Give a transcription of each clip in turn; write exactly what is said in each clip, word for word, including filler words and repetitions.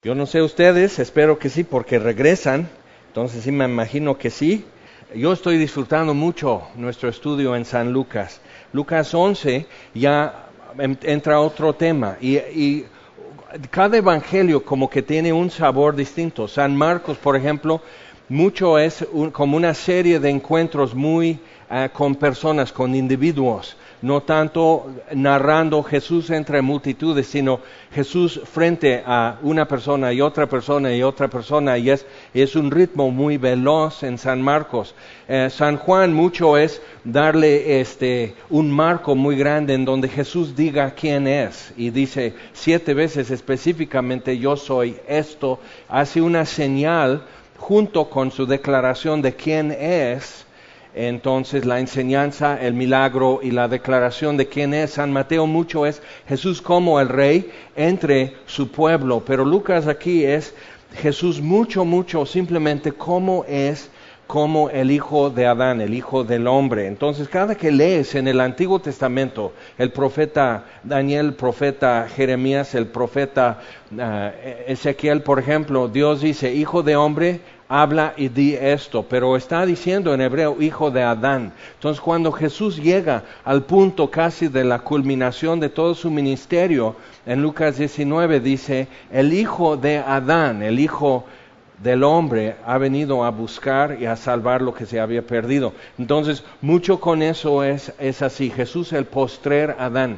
Yo no sé ustedes, espero que sí, porque regresan, entonces sí me imagino que sí. Yo estoy disfrutando mucho nuestro estudio en San Lucas. Lucas once ya entra otro tema y, y cada evangelio como que tiene un sabor distinto. San Marcos, por ejemplo, mucho es un, como una serie de encuentros muy uh, con personas, con individuos. No tanto narrando Jesús entre multitudes, sino Jesús frente a una persona y otra persona y otra persona, y es, es un ritmo muy veloz en San Marcos. Eh, San Juan mucho es darle este, un marco muy grande en donde Jesús diga quién es, y dice siete veces específicamente yo soy esto, hace una señal junto con su declaración de quién es. Entonces la enseñanza, el milagro y la declaración de quién es. San Mateo mucho es Jesús como el rey entre su pueblo, pero Lucas aquí es Jesús mucho, mucho simplemente cómo es como el hijo de Adán, el hijo del hombre. Entonces cada que lees en el Antiguo Testamento, el profeta Daniel, el profeta Jeremías, el profeta uh, Ezequiel, por ejemplo, Dios dice, hijo de hombre, habla y di esto, pero está diciendo en hebreo, hijo de Adán. Entonces cuando Jesús llega al punto casi de la culminación de todo su ministerio, en Lucas diecinueve dice, el hijo de Adán, el hijo del hombre ha venido a buscar y a salvar lo que se había perdido. Entonces, mucho con eso es, es así, Jesús el postrer Adán.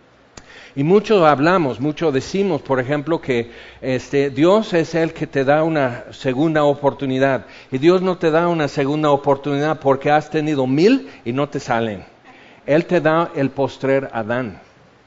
Y mucho hablamos, mucho decimos, por ejemplo, que este, Dios es el que te da una segunda oportunidad. Y Dios no te da una segunda oportunidad porque has tenido mil y no te salen. Él te da el postrer Adán.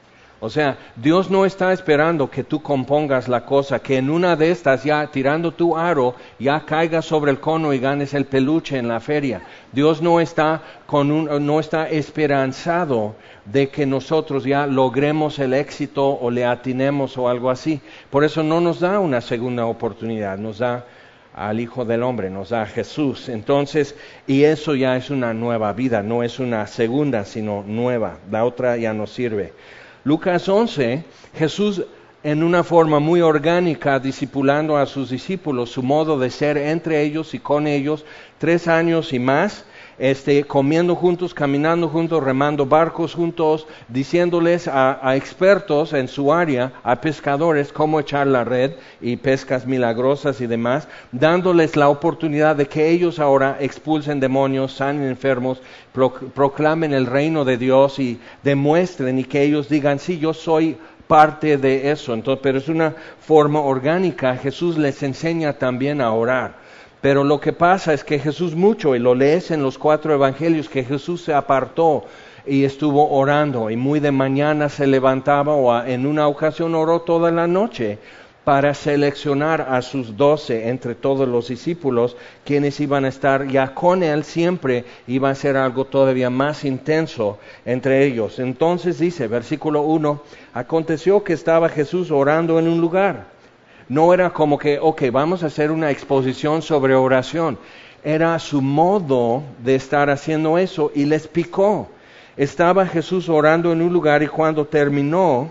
O sea, Dios no está esperando que tú compongas la cosa, que en una de estas ya tirando tu aro, ya caigas sobre el cono y ganes el peluche en la feria. Dios no está, con un, no está esperanzado de que nosotros ya logremos el éxito o le atinemos o algo así. Por eso no nos da una segunda oportunidad, nos da al Hijo del Hombre, nos da a Jesús. Entonces, y eso ya es una nueva vida, no es una segunda, sino nueva. La otra ya no sirve. Lucas once, Jesús en una forma muy orgánica, discipulando a sus discípulos, su modo de ser entre ellos y con ellos, tres años y más, este, comiendo juntos, caminando juntos, remando barcos juntos, diciéndoles a, a expertos en su área, a pescadores, cómo echar la red y pescas milagrosas y demás, dándoles la oportunidad de que ellos ahora expulsen demonios, sanen enfermos, pro, proclamen el reino de Dios y demuestren y que ellos digan, sí, yo soy parte de eso. Entonces, pero es una forma orgánica. Jesús les enseña también a orar. Pero lo que pasa es que Jesús mucho, y lo lees en los cuatro evangelios, que Jesús se apartó y estuvo orando, y muy de mañana se levantaba, o en una ocasión oró toda la noche, para seleccionar a sus doce entre todos los discípulos, quienes iban a estar ya con él siempre, iba a ser algo todavía más intenso entre ellos. Entonces dice, versículo uno, aconteció que estaba Jesús orando en un lugar. No era como que, ok, vamos a hacer una exposición sobre oración. Era su modo de estar haciendo eso y les picó. Estaba Jesús orando en un lugar y cuando terminó,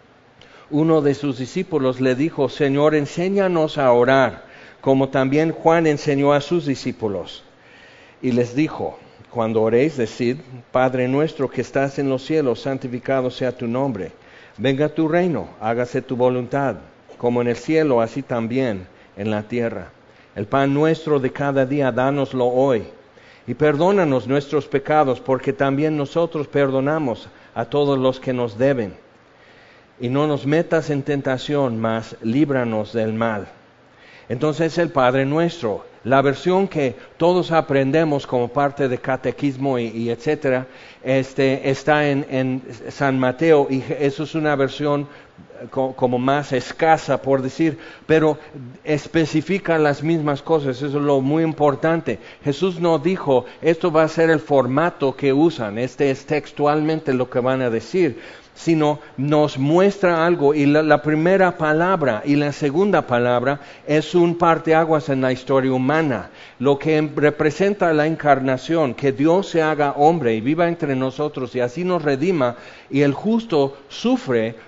uno de sus discípulos le dijo, Señor, enséñanos a orar, como también Juan enseñó a sus discípulos. Y les dijo, cuando oréis, decid, Padre nuestro que estás en los cielos, santificado sea tu nombre. Venga tu reino, hágase tu voluntad, como en el cielo, así también en la tierra. El pan nuestro de cada día, dánoslo hoy. Y perdónanos nuestros pecados, porque también nosotros perdonamos a todos los que nos deben. Y no nos metas en tentación, mas líbranos del mal. Entonces el Padre Nuestro, la versión que todos aprendemos como parte de catequismo y, y etcétera, este, está en, en San Mateo, y eso es una versión como más escasa por decir, pero especifica las mismas cosas. Eso es lo muy importante. Jesús no dijo, esto va a ser el formato que usan, este es textualmente lo que van a decir, sino nos muestra algo, y la, la primera palabra y la segunda palabra es un parteaguas en la historia humana, lo que representa la encarnación, que Dios se haga hombre y viva entre nosotros y así nos redima, y el justo sufre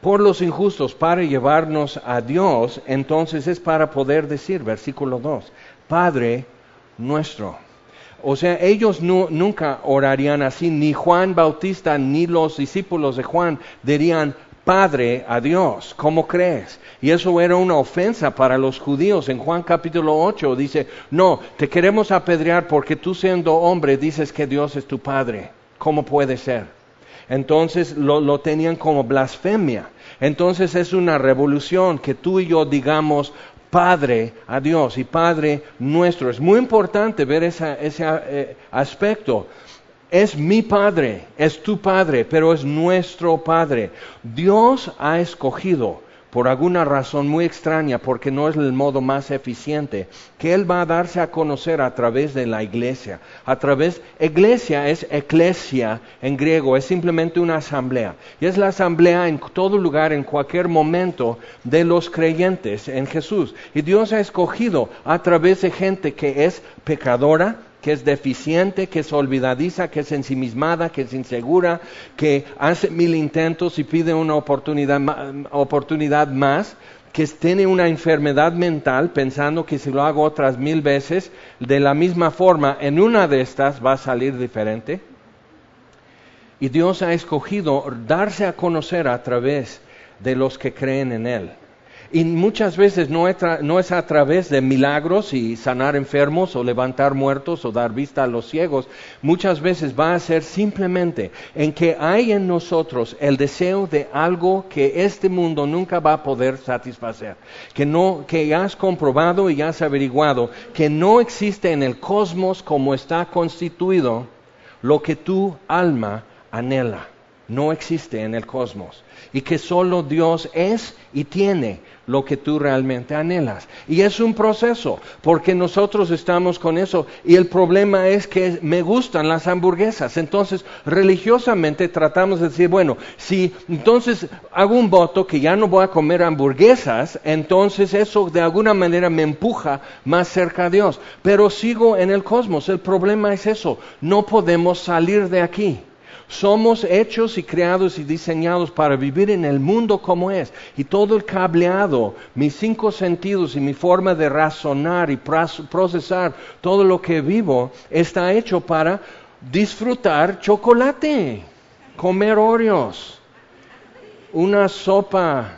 por los injustos para llevarnos a Dios, entonces es para poder decir, versículo dos, Padre nuestro. O sea, ellos no, nunca orarían así, ni Juan Bautista ni los discípulos de Juan dirían Padre a Dios. ¿Cómo crees? Y eso era una ofensa para los judíos. En Juan capítulo ocho dice, no, te queremos apedrear porque tú siendo hombre dices que Dios es tu Padre. ¿Cómo puede ser? Entonces lo, lo tenían como blasfemia. Entonces es una revolución que tú y yo digamos Padre a Dios y Padre nuestro. Es muy importante ver esa, ese eh, aspecto. Es mi Padre, es tu Padre, pero es nuestro Padre. Dios ha escogido, por alguna razón muy extraña, porque no es el modo más eficiente, que Él va a darse a conocer a través de la iglesia. A través, iglesia es eclesia en griego, es simplemente una asamblea. Y es la asamblea en todo lugar, en cualquier momento, de los creyentes en Jesús. Y Dios ha escogido a través de gente que es pecadora, que es deficiente, que es olvidadiza, que es ensimismada, que es insegura, que hace mil intentos y pide una oportunidad, oportunidad más, que tiene una enfermedad mental pensando que si lo hago otras mil veces, de la misma forma, en una de estas va a salir diferente. Y Dios ha escogido darse a conocer a través de los que creen en Él. Y muchas veces no es, no es a través de milagros y sanar enfermos o levantar muertos o dar vista a los ciegos. Muchas veces va a ser simplemente en que hay en nosotros el deseo de algo que este mundo nunca va a poder satisfacer. Que, no, que ya has comprobado y ya has averiguado que no existe en el cosmos como está constituido lo que tu alma anhela. No existe en el cosmos. Y que solo Dios es y tiene lo que tú realmente anhelas. Y es un proceso, porque nosotros estamos con eso. Y el problema es que me gustan las hamburguesas. Entonces, religiosamente tratamos de decir, bueno, si entonces hago un voto que ya no voy a comer hamburguesas, entonces eso de alguna manera me empuja más cerca a Dios. Pero sigo en el cosmos. El problema es eso. No podemos salir de aquí. Somos hechos y creados y diseñados para vivir en el mundo como es. Y todo el cableado, mis cinco sentidos y mi forma de razonar y procesar todo lo que vivo, está hecho para disfrutar chocolate, comer Oreos, una sopa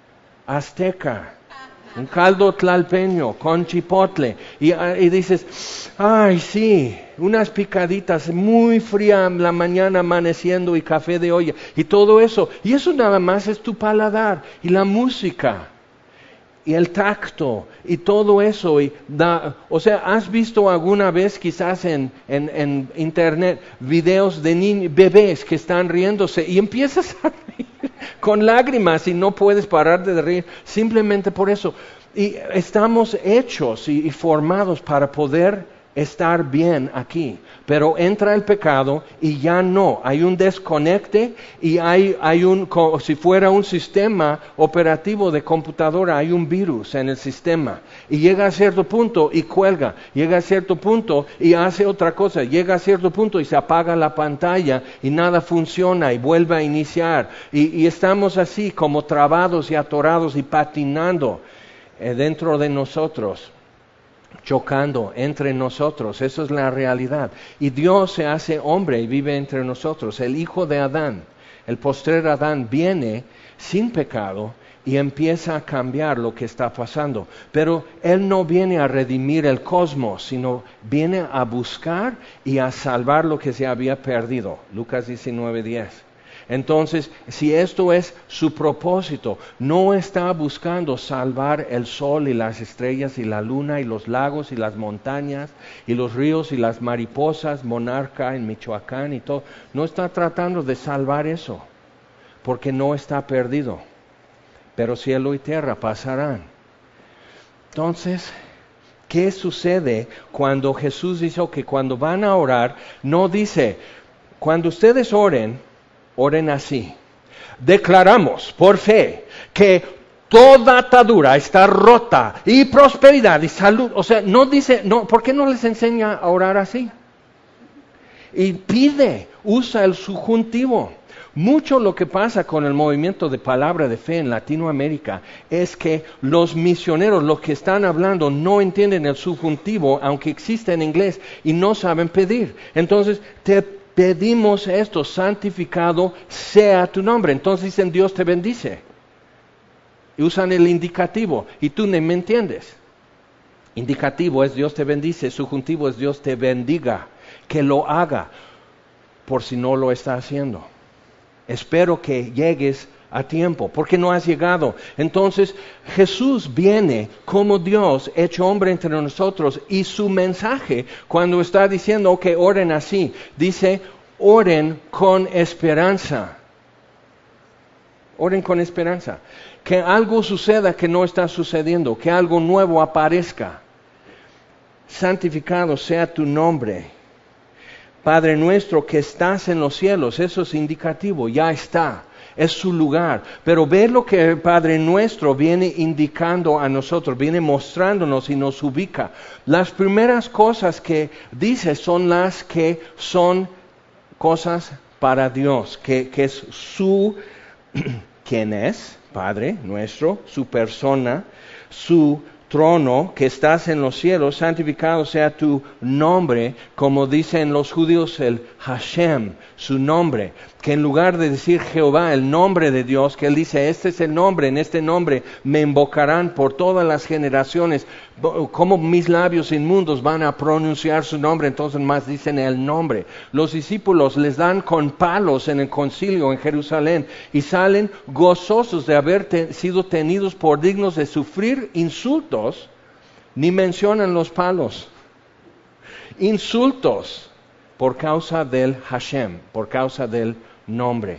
azteca, un caldo tlalpeño con chipotle. Y, y dices, ay sí, unas picaditas muy fría la mañana amaneciendo y café de olla. Y todo eso. Y eso nada más es tu paladar. Y la música. Y el tacto. Y todo eso. Y da, o sea, ¿has visto alguna vez quizás en, en, en internet videos de niños, bebés que están riéndose? Y empiezas a reír con lágrimas y no puedes parar de reír simplemente por eso. Y estamos hechos y, y formados para poder estar bien aquí, pero entra el pecado y ya no, hay un desconecte y hay, hay un, como si fuera un sistema operativo de computadora, hay un virus en el sistema y llega a cierto punto y cuelga, llega a cierto punto y hace otra cosa, llega a cierto punto y se apaga la pantalla y nada funciona y vuelve a iniciar y, y estamos así como trabados y atorados y patinando eh, dentro de nosotros. Chocando entre nosotros, eso es la realidad. Y Dios se hace hombre y vive entre nosotros. El hijo de Adán, el postrer Adán, viene sin pecado y empieza a cambiar lo que está pasando. Pero Él no viene a redimir el cosmos, sino viene a buscar y a salvar lo que se había perdido. Lucas diecinueve diez. Entonces, si esto es su propósito, no está buscando salvar el sol y las estrellas y la luna y los lagos y las montañas y los ríos y las mariposas, monarca en Michoacán y todo. No está tratando de salvar eso, porque no está perdido. Pero cielo y tierra pasarán. Entonces, ¿qué sucede cuando Jesús dice que cuando van a orar, no dice, cuando ustedes oren, oren así. Declaramos por fe que toda atadura está rota y prosperidad y salud. O sea, no dice, no, ¿por qué no les enseña a orar así? Y pide, usa el subjuntivo. Mucho lo que pasa con el movimiento de palabra de fe en Latinoamérica es que los misioneros, los que están hablando, no entienden el subjuntivo, aunque existe en inglés, y no saben pedir. Entonces, te pedimos esto, santificado sea tu nombre. Entonces dicen, Dios te bendice. Y usan el indicativo, y tú no me entiendes. Indicativo es Dios te bendice, subjuntivo es Dios te bendiga, que lo haga, por si no lo está haciendo. Espero que llegues a tiempo, porque no has llegado. Entonces, Jesús viene como Dios, hecho hombre entre nosotros, y su mensaje, cuando está diciendo que oren así, dice, oren con esperanza. Oren con esperanza. Que algo suceda que no está sucediendo, que algo nuevo aparezca. Santificado sea tu nombre. Padre nuestro que estás en los cielos, eso es indicativo, ya está, es su lugar. Pero ver lo que el Padre nuestro viene indicando a nosotros, viene mostrándonos y nos ubica. Las primeras cosas que dice son las que son cosas para Dios, que, que es su, ¿quién es? Padre nuestro, su persona, su trono que estás en los cielos, santificado sea tu nombre, como dicen los judíos el Hashem, su nombre, que en lugar de decir Jehová, el nombre de Dios, que él dice, este es el nombre, en este nombre me invocarán por todas las generaciones, como mis labios inmundos van a pronunciar su nombre, entonces más dicen el nombre. Los discípulos les dan con palos en el concilio en Jerusalén y salen gozosos de haber te, sido tenidos por dignos de sufrir insultos, ni mencionan los palos. Insultos por causa del Hashem, por causa del nombre.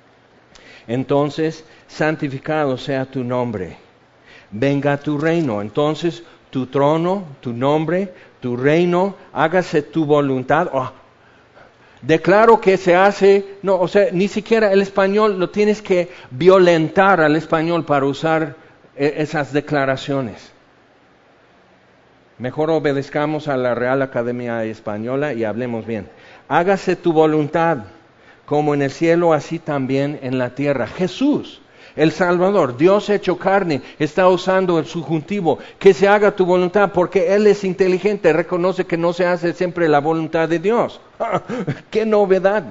Entonces, santificado sea tu nombre. Venga tu reino. Entonces, tu trono, tu nombre, tu reino, hágase tu voluntad. Oh, declaro que se hace, no, o sea, ni siquiera el español lo tienes que violentar al español para usar eh, esas declaraciones. Mejor obedezcamos a la Real Academia Española y hablemos bien. Hágase tu voluntad, como en el cielo, así también en la tierra. Jesús, el Salvador, Dios hecho carne, está usando el subjuntivo, que se haga tu voluntad, porque Él es inteligente, reconoce que no se hace siempre la voluntad de Dios. ¡Qué novedad!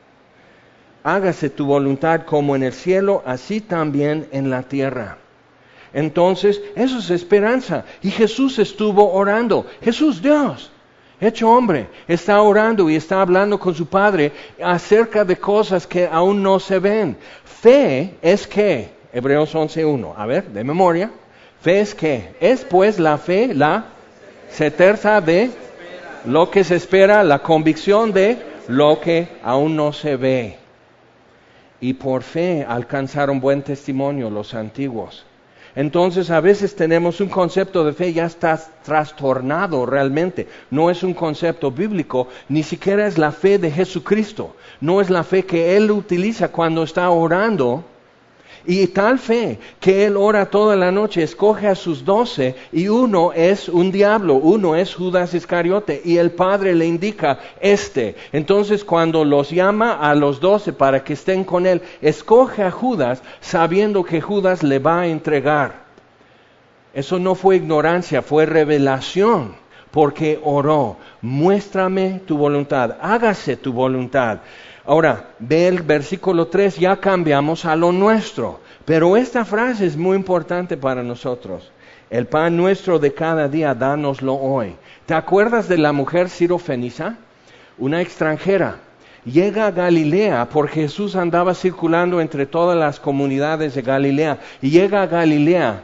Hágase tu voluntad como en el cielo, así también en la tierra. Entonces, eso es esperanza. Y Jesús estuvo orando. Jesús, Dios, hecho hombre, está orando y está hablando con su Padre acerca de cosas que aún no se ven. Fe es que, Hebreos once uno, a ver, de memoria, fe es que, es pues la fe, la certeza de lo que se espera, la convicción de lo que aún no se ve. Y por fe alcanzaron buen testimonio los antiguos. Entonces a veces tenemos un concepto de fe ya está trastornado realmente. No es un concepto bíblico, ni siquiera es la fe de Jesucristo. No es la fe que Él utiliza cuando está orando. Y tal fe que Él ora toda la noche, escoge a sus doce y uno es un diablo, uno es Judas Iscariote y el Padre le indica este. Entonces cuando los llama a los doce para que estén con Él, escoge a Judas sabiendo que Judas le va a entregar. Eso no fue ignorancia, fue revelación, porque oró, muéstrame tu voluntad, hágase tu voluntad. Ahora, ve el versículo tres, ya cambiamos a lo nuestro, pero esta frase es muy importante para nosotros. El pan nuestro de cada día, dánoslo hoy. ¿Te acuerdas de la mujer sirofeniza? Una extranjera. Llega a Galilea, porque Jesús andaba circulando entre todas las comunidades de Galilea, y llega a Galilea.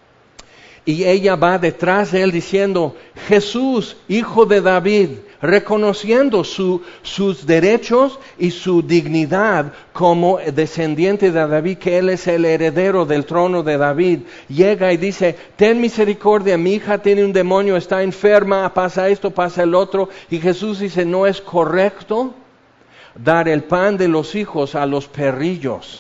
Y ella va detrás de él diciendo, Jesús, hijo de David, reconociendo su, sus derechos y su dignidad como descendiente de David, que él es el heredero del trono de David. Llega y dice, ten misericordia, mi hija tiene un demonio, está enferma, pasa esto, pasa el otro. Y Jesús dice, no es correcto dar el pan de los hijos a los perrillos.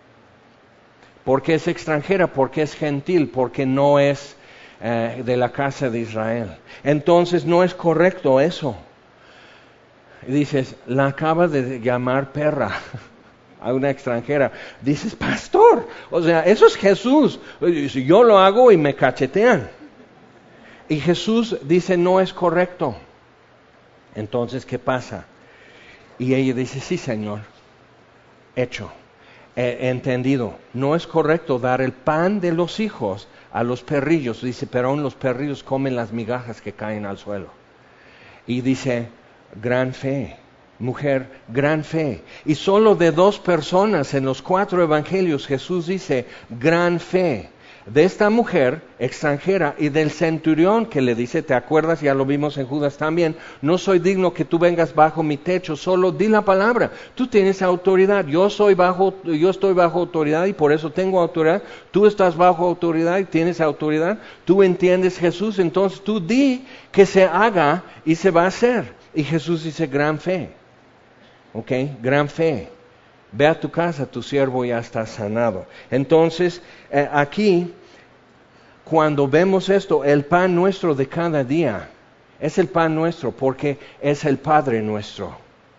Porque es extranjera, porque es gentil, porque no es eh, de la casa de Israel. Entonces no es correcto eso. Y dices, la acaba de llamar perra. a una extranjera. Dices, pastor, o sea, eso es Jesús. Yo lo hago y me cachetean. Y Jesús dice, no es correcto. Entonces, ¿qué pasa? Y ella dice, sí, Señor, hecho, he entendido. No es correcto dar el pan de los hijos a los perrillos. Dice, pero aún los perrillos comen las migajas que caen al suelo. Y dice, gran fe, mujer, gran fe. Y solo de dos personas en los cuatro evangelios Jesús dice, gran fe. De esta mujer extranjera y del centurión que le dice, ¿te acuerdas? Ya lo vimos en Judas también, no soy digno que tú vengas bajo mi techo, solo di la palabra. Tú tienes autoridad, yo soy bajo, yo estoy bajo autoridad y por eso tengo autoridad. Tú estás bajo autoridad y tienes autoridad. Tú entiendes Jesús, entonces tú di que se haga y se va a hacer. Y Jesús dice, gran fe, ¿ok? Gran fe. Ve a tu casa, tu siervo ya está sanado. Entonces, eh, aquí, cuando vemos esto, el pan nuestro de cada día, es el pan nuestro porque es el Padre nuestro.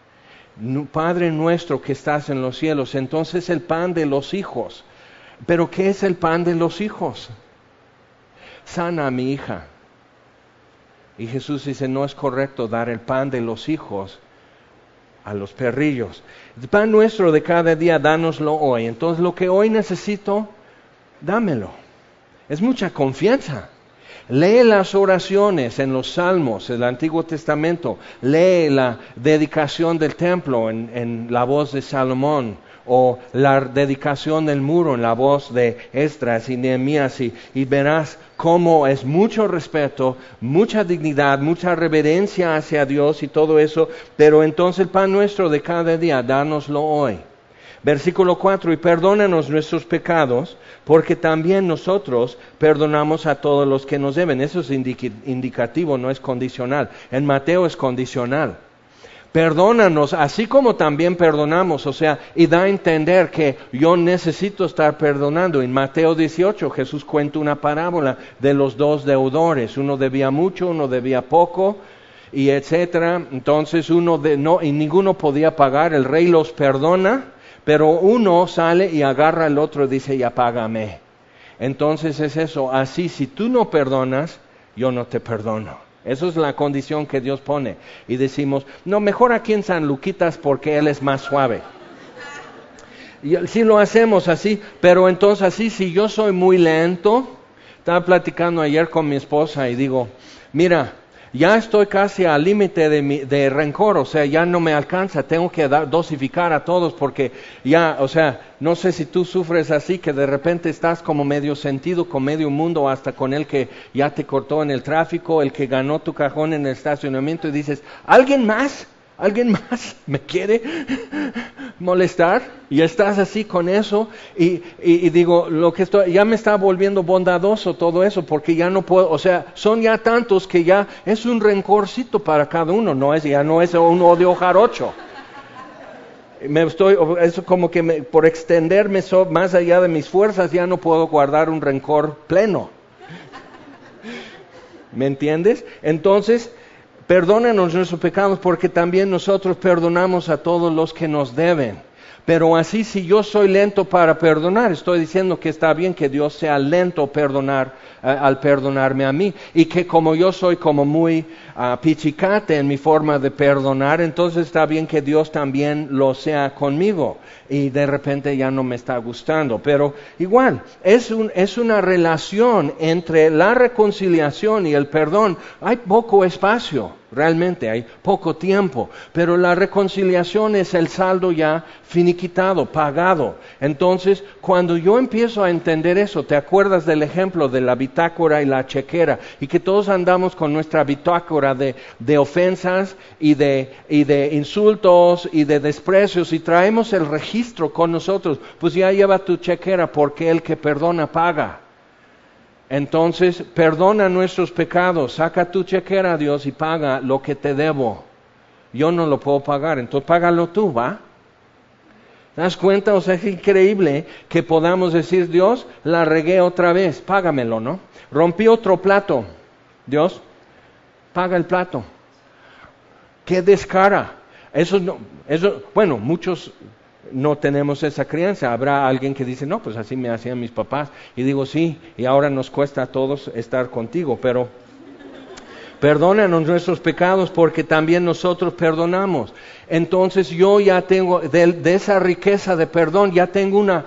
Padre nuestro que estás en los cielos, entonces el pan de los hijos. ¿Pero qué es el pan de los hijos? Sana a mi hija. Y Jesús dice, no es correcto dar el pan de los hijos a los perrillos. El pan nuestro de cada día, dánoslo hoy. Entonces lo que hoy necesito, dámelo. Es mucha confianza. Lee las oraciones en los Salmos, el Antiguo Testamento. Lee la dedicación del templo en, en la voz de Salomón. O la dedicación del muro en la voz de Esdras y Nehemías. Y, y verás cómo es mucho respeto, mucha dignidad, mucha reverencia hacia Dios y todo eso. Pero entonces el pan nuestro de cada día, dánoslo hoy. Versículo cuatro, y perdónanos nuestros pecados, porque también nosotros perdonamos a todos los que nos deben. Eso es indic- indicativo, no es condicional. En Mateo es condicional. Perdónanos, así como también perdonamos, o sea, y da a entender que yo necesito estar perdonando. En Mateo dieciocho, Jesús cuenta una parábola de los dos deudores. Uno debía mucho, uno debía poco, y etcétera. Entonces uno de, no, y ninguno podía pagar. El rey los perdona, pero uno sale y agarra al otro y dice, ya págame. Entonces es eso, así si tú no perdonas, yo no te perdono. Esa es la condición que Dios pone. Y decimos, no, mejor aquí en San Luquitas porque Él es más suave. Y sí lo hacemos así, pero entonces así, si yo soy muy lento, estaba platicando ayer con mi esposa y digo, mira, ya estoy casi al límite de, mi, de rencor, o sea, ya no me alcanza, tengo que dar, dosificar a todos porque ya, o sea, no sé si tú sufres así, que de repente estás como medio sentido con medio mundo, hasta con el que ya te cortó en el tráfico, el que ganó tu cajón en el estacionamiento y dices, ¿alguien más? ¿Alguien más me quiere molestar? Y estás así con eso y, y, y digo, lo que estoy, ya me está volviendo bondadoso todo eso porque ya no puedo, o sea, son ya tantos que ya es un rencorcito para cada uno, no es, ya no es un odio jarocho. Me estoy, eso como que me, por extenderme so, más allá de mis fuerzas ya no puedo guardar un rencor pleno. ¿Me entiendes? Entonces, perdónanos nuestros pecados porque también nosotros perdonamos a todos los que nos deben. Pero así si yo soy lento para perdonar, estoy diciendo que está bien que Dios sea lento a perdonar, uh, al perdonarme a mí. Y que como yo soy como muy uh, pichicate en mi forma de perdonar, entonces está bien que Dios también lo sea conmigo. Y de repente ya no me está gustando. Pero igual, es, un, es una relación entre la reconciliación y el perdón. Hay poco espacio. Realmente hay poco tiempo, pero la reconciliación es el saldo ya finiquitado, pagado. Entonces, cuando yo empiezo a entender eso, ¿te acuerdas del ejemplo de la bitácora y la chequera? Y que todos andamos con nuestra bitácora de, de ofensas y de, y de insultos y de desprecios y traemos el registro con nosotros. Pues ya lleva tu chequera porque el que perdona paga. Entonces, perdona nuestros pecados, saca tu chequera a Dios y paga lo que te debo. Yo no lo puedo pagar, entonces págalo tú, ¿va? ¿Te das cuenta? O sea, es increíble que podamos decir, Dios, la regué otra vez, págamelo, ¿no? Rompí otro plato, Dios, paga el plato. ¡Qué descara! Eso no, eso, bueno, muchos no tenemos esa crianza. Habrá alguien que dice, no, pues así me hacían mis papás. Y digo, sí, y ahora nos cuesta a todos estar contigo, pero perdónanos nuestros pecados porque también nosotros perdonamos. Entonces yo ya tengo, de, de esa riqueza de perdón, ya tengo una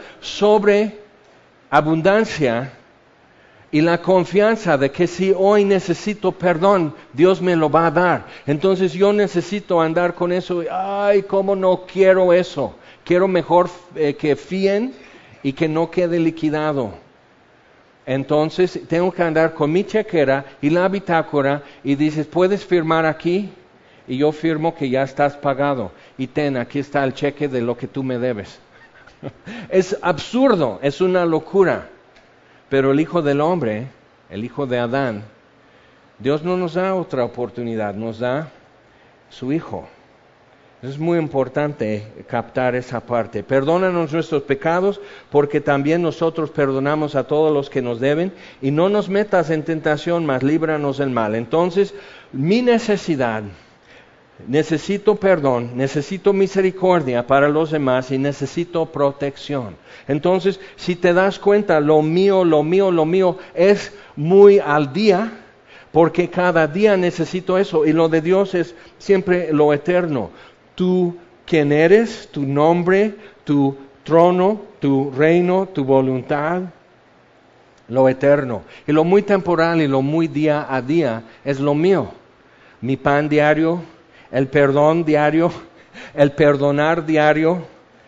sobreabundancia y la confianza de que si hoy necesito perdón, Dios me lo va a dar. Entonces yo necesito andar con eso. Ay, cómo no quiero eso. Quiero mejor eh, que fíen y que no quede liquidado. Entonces tengo que andar con mi chequera y la bitácora y dices, ¿puedes firmar aquí? Y yo firmo que ya estás pagado. Y ten, aquí está el cheque de lo que tú me debes. Es absurdo, es una locura. Pero el Hijo del Hombre, el Hijo de Adán, Dios no nos da otra oportunidad, nos da su Hijo. Es muy importante captar esa parte. Perdónanos nuestros pecados, porque también nosotros perdonamos a todos los que nos deben, y no nos metas en tentación, mas líbranos del mal. Entonces, mi necesidad, necesito perdón, necesito misericordia para los demás y necesito protección. Entonces, si te das cuenta, lo mío, lo mío, lo mío es muy al día, porque cada día necesito eso, y lo de Dios es siempre lo eterno. Tú, quién eres, tu nombre, tu trono, tu reino, tu voluntad, lo eterno. Y lo muy temporal y lo muy día a día es lo mío. Mi pan diario, el perdón diario, el perdonar diario,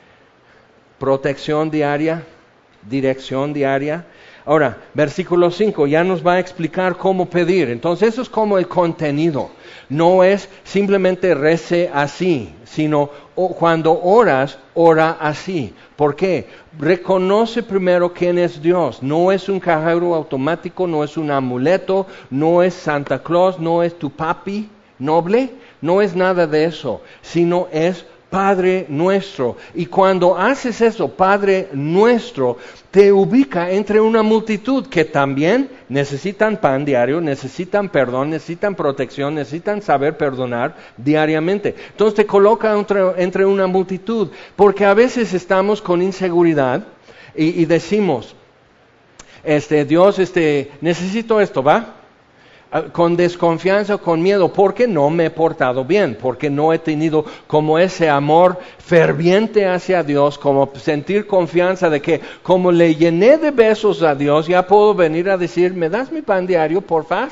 protección diaria, dirección diaria. Ahora, versículo cinco ya nos va a explicar cómo pedir. Entonces eso es como el contenido. No es simplemente rece así, sino o, cuando oras, ora así. ¿Por qué? Reconoce primero quién es Dios. No es un cajero automático, no es un amuleto, no es Santa Claus, no es tu papi noble, no es nada de eso, sino es Padre nuestro. Y cuando haces eso, Padre nuestro, te ubica entre una multitud que también necesitan pan diario, necesitan perdón, necesitan protección, necesitan saber perdonar diariamente. Entonces te coloca entre, entre una multitud, porque a veces estamos con inseguridad y, y decimos, este, Dios, este, necesito esto, ¿va? Con desconfianza, con miedo, porque no me he portado bien, porque no he tenido como ese amor ferviente hacia Dios, como sentir confianza de que como le llené de besos a Dios, ya puedo venir a decir, ¿me das mi pan diario, porfa?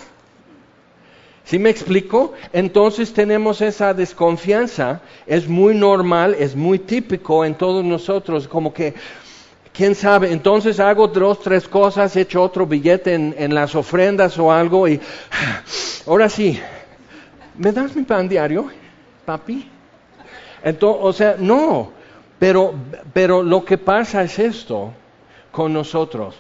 ¿Sí me explico? Entonces tenemos esa desconfianza, es muy normal, es muy típico en todos nosotros, como que ¿quién sabe? Entonces hago dos, tres cosas, echo otro billete en, en las ofrendas o algo y ahora sí, ¿me das mi pan diario, papi? Entonces, o sea, no, pero, pero lo que pasa es esto con nosotros.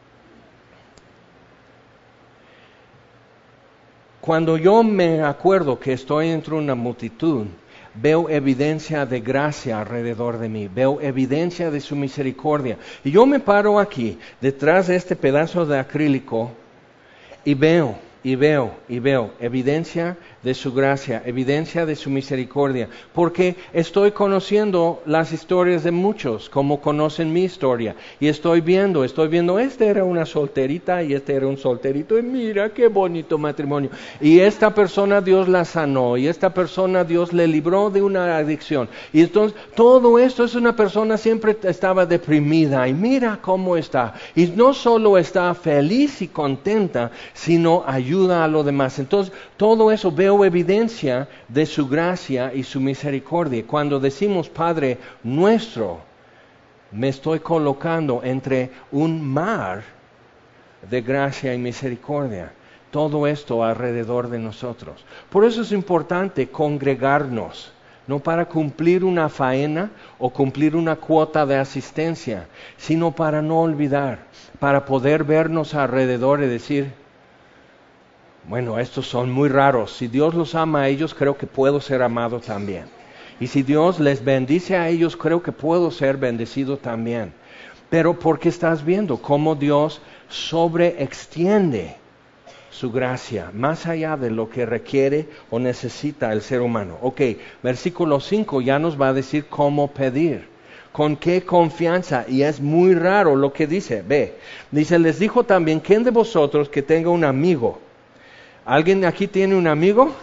Cuando yo me acuerdo que estoy entre una multitud, veo evidencia de gracia alrededor de mí, veo evidencia de su misericordia. Y yo me paro aquí, detrás de este pedazo de acrílico, y veo, y veo, y veo evidencia de su gracia, evidencia de su misericordia, porque estoy conociendo las historias de muchos, como conocen mi historia, y estoy viendo, estoy viendo, esta era una solterita y este era un solterito, y mira qué bonito matrimonio, y esta persona Dios la sanó, y esta persona Dios le libró de una adicción, y entonces todo esto es una persona siempre estaba deprimida, y mira cómo está, y no solo está feliz y contenta, sino ayuda a los demás. Entonces todo eso veo evidencia de su gracia y su misericordia. Cuando decimos Padre nuestro, me estoy colocando entre un mar de gracia y misericordia. Todo esto alrededor de nosotros. Por eso es importante congregarnos, no para cumplir una faena o cumplir una cuota de asistencia, sino para no olvidar, para poder vernos alrededor y decir, bueno, estos son muy raros. Si Dios los ama a ellos, creo que puedo ser amado también. Y si Dios les bendice a ellos, creo que puedo ser bendecido también. Pero porque estás viendo cómo Dios sobreextiende su gracia, más allá de lo que requiere o necesita el ser humano. Ok, versículo cinco ya nos va a decir cómo pedir. ¿Con qué confianza? Y es muy raro lo que dice. Ve, dice, les dijo también, ¿quién de vosotros que tenga un amigo? ¿Alguien aquí tiene un amigo?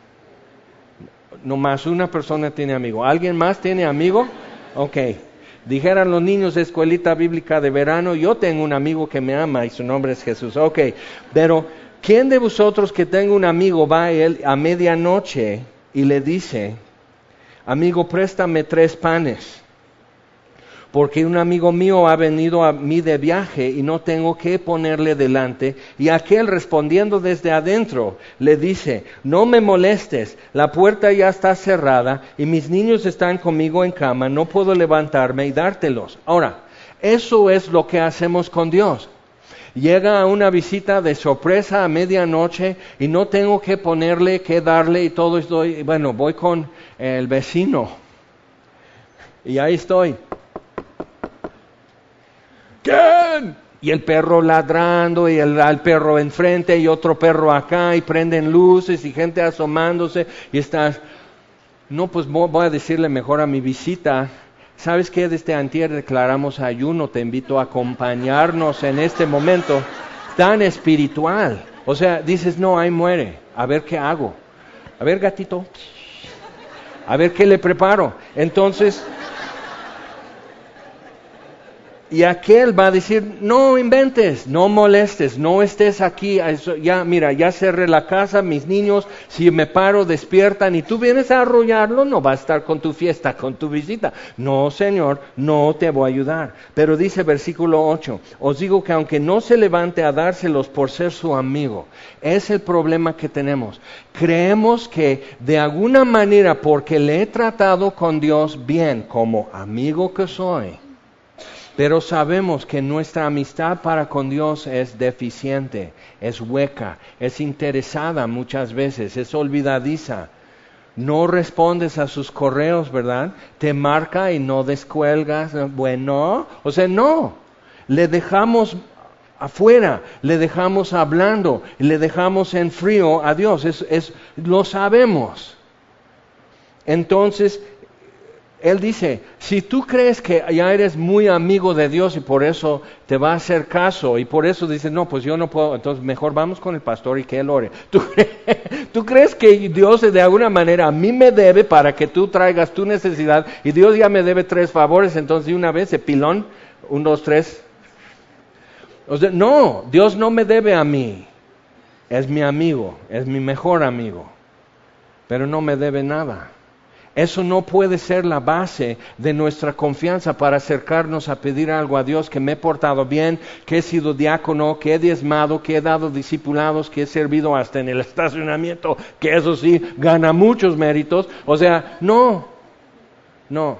Nomás una persona tiene amigo. ¿Alguien más tiene amigo? Ok. Dijeran los niños de escuelita bíblica de verano, yo tengo un amigo que me ama y su nombre es Jesús. Ok, pero ¿quién de vosotros que tenga un amigo va a él a medianoche y le dice, amigo, préstame tres panes? Porque un amigo mío ha venido a mí de viaje y no tengo que ponerle delante. Y aquel respondiendo desde adentro le dice, no me molestes, la puerta ya está cerrada y mis niños están conmigo en cama, no puedo levantarme y dártelos. Ahora, eso es lo que hacemos con Dios. Llega a una visita de sorpresa a medianoche y no tengo que ponerle, que darle y todo estoy, bueno, voy con el vecino y ahí estoy. ¿Quién? Y el perro ladrando y el, el perro enfrente y otro perro acá y prenden luces y gente asomándose y estás, no, pues voy a decirle mejor a mi visita, ¿sabes qué? Desde antier declaramos ayuno, te invito a acompañarnos en este momento tan espiritual. O sea, dices, no, ahí muere, a ver qué hago, a ver gatito, a ver qué le preparo. Entonces... Y aquel va a decir, no inventes, no molestes, no estés aquí, ya mira, ya cerré la casa, mis niños, si me paro despiertan y tú vienes a arrollarlo, no va a estar con tu fiesta, con tu visita. No, Señor, no te voy a ayudar. Pero dice versículo ocho, os digo que aunque no se levante a dárselos por ser su amigo, es el problema que tenemos. Creemos que de alguna manera, porque le he tratado con Dios bien, como amigo que soy, pero sabemos que nuestra amistad para con Dios es deficiente, es hueca, es interesada muchas veces, es olvidadiza. No respondes a sus correos, ¿verdad? Te marca y no descuelgas. Bueno, o sea, no. Le dejamos afuera, le dejamos hablando, le dejamos en frío a Dios. Es, es, lo sabemos. Entonces, Él dice, si tú crees que ya eres muy amigo de Dios y por eso te va a hacer caso y por eso dices, no, pues yo no puedo, entonces mejor vamos con el pastor y que él ore. ¿Tú, ¿Tú crees que Dios de alguna manera a mí me debe para que tú traigas tu necesidad y Dios ya me debe tres favores, entonces de una vez de pilón, un, dos, tres? O sea, no, Dios no me debe a mí, es mi amigo, es mi mejor amigo, pero no me debe nada. Eso no puede ser la base de nuestra confianza para acercarnos a pedir algo a Dios, que me he portado bien, que he sido diácono, que he diezmado, que he dado discipulados, que he servido hasta en el estacionamiento, que eso sí, gana muchos méritos. O sea, no, no.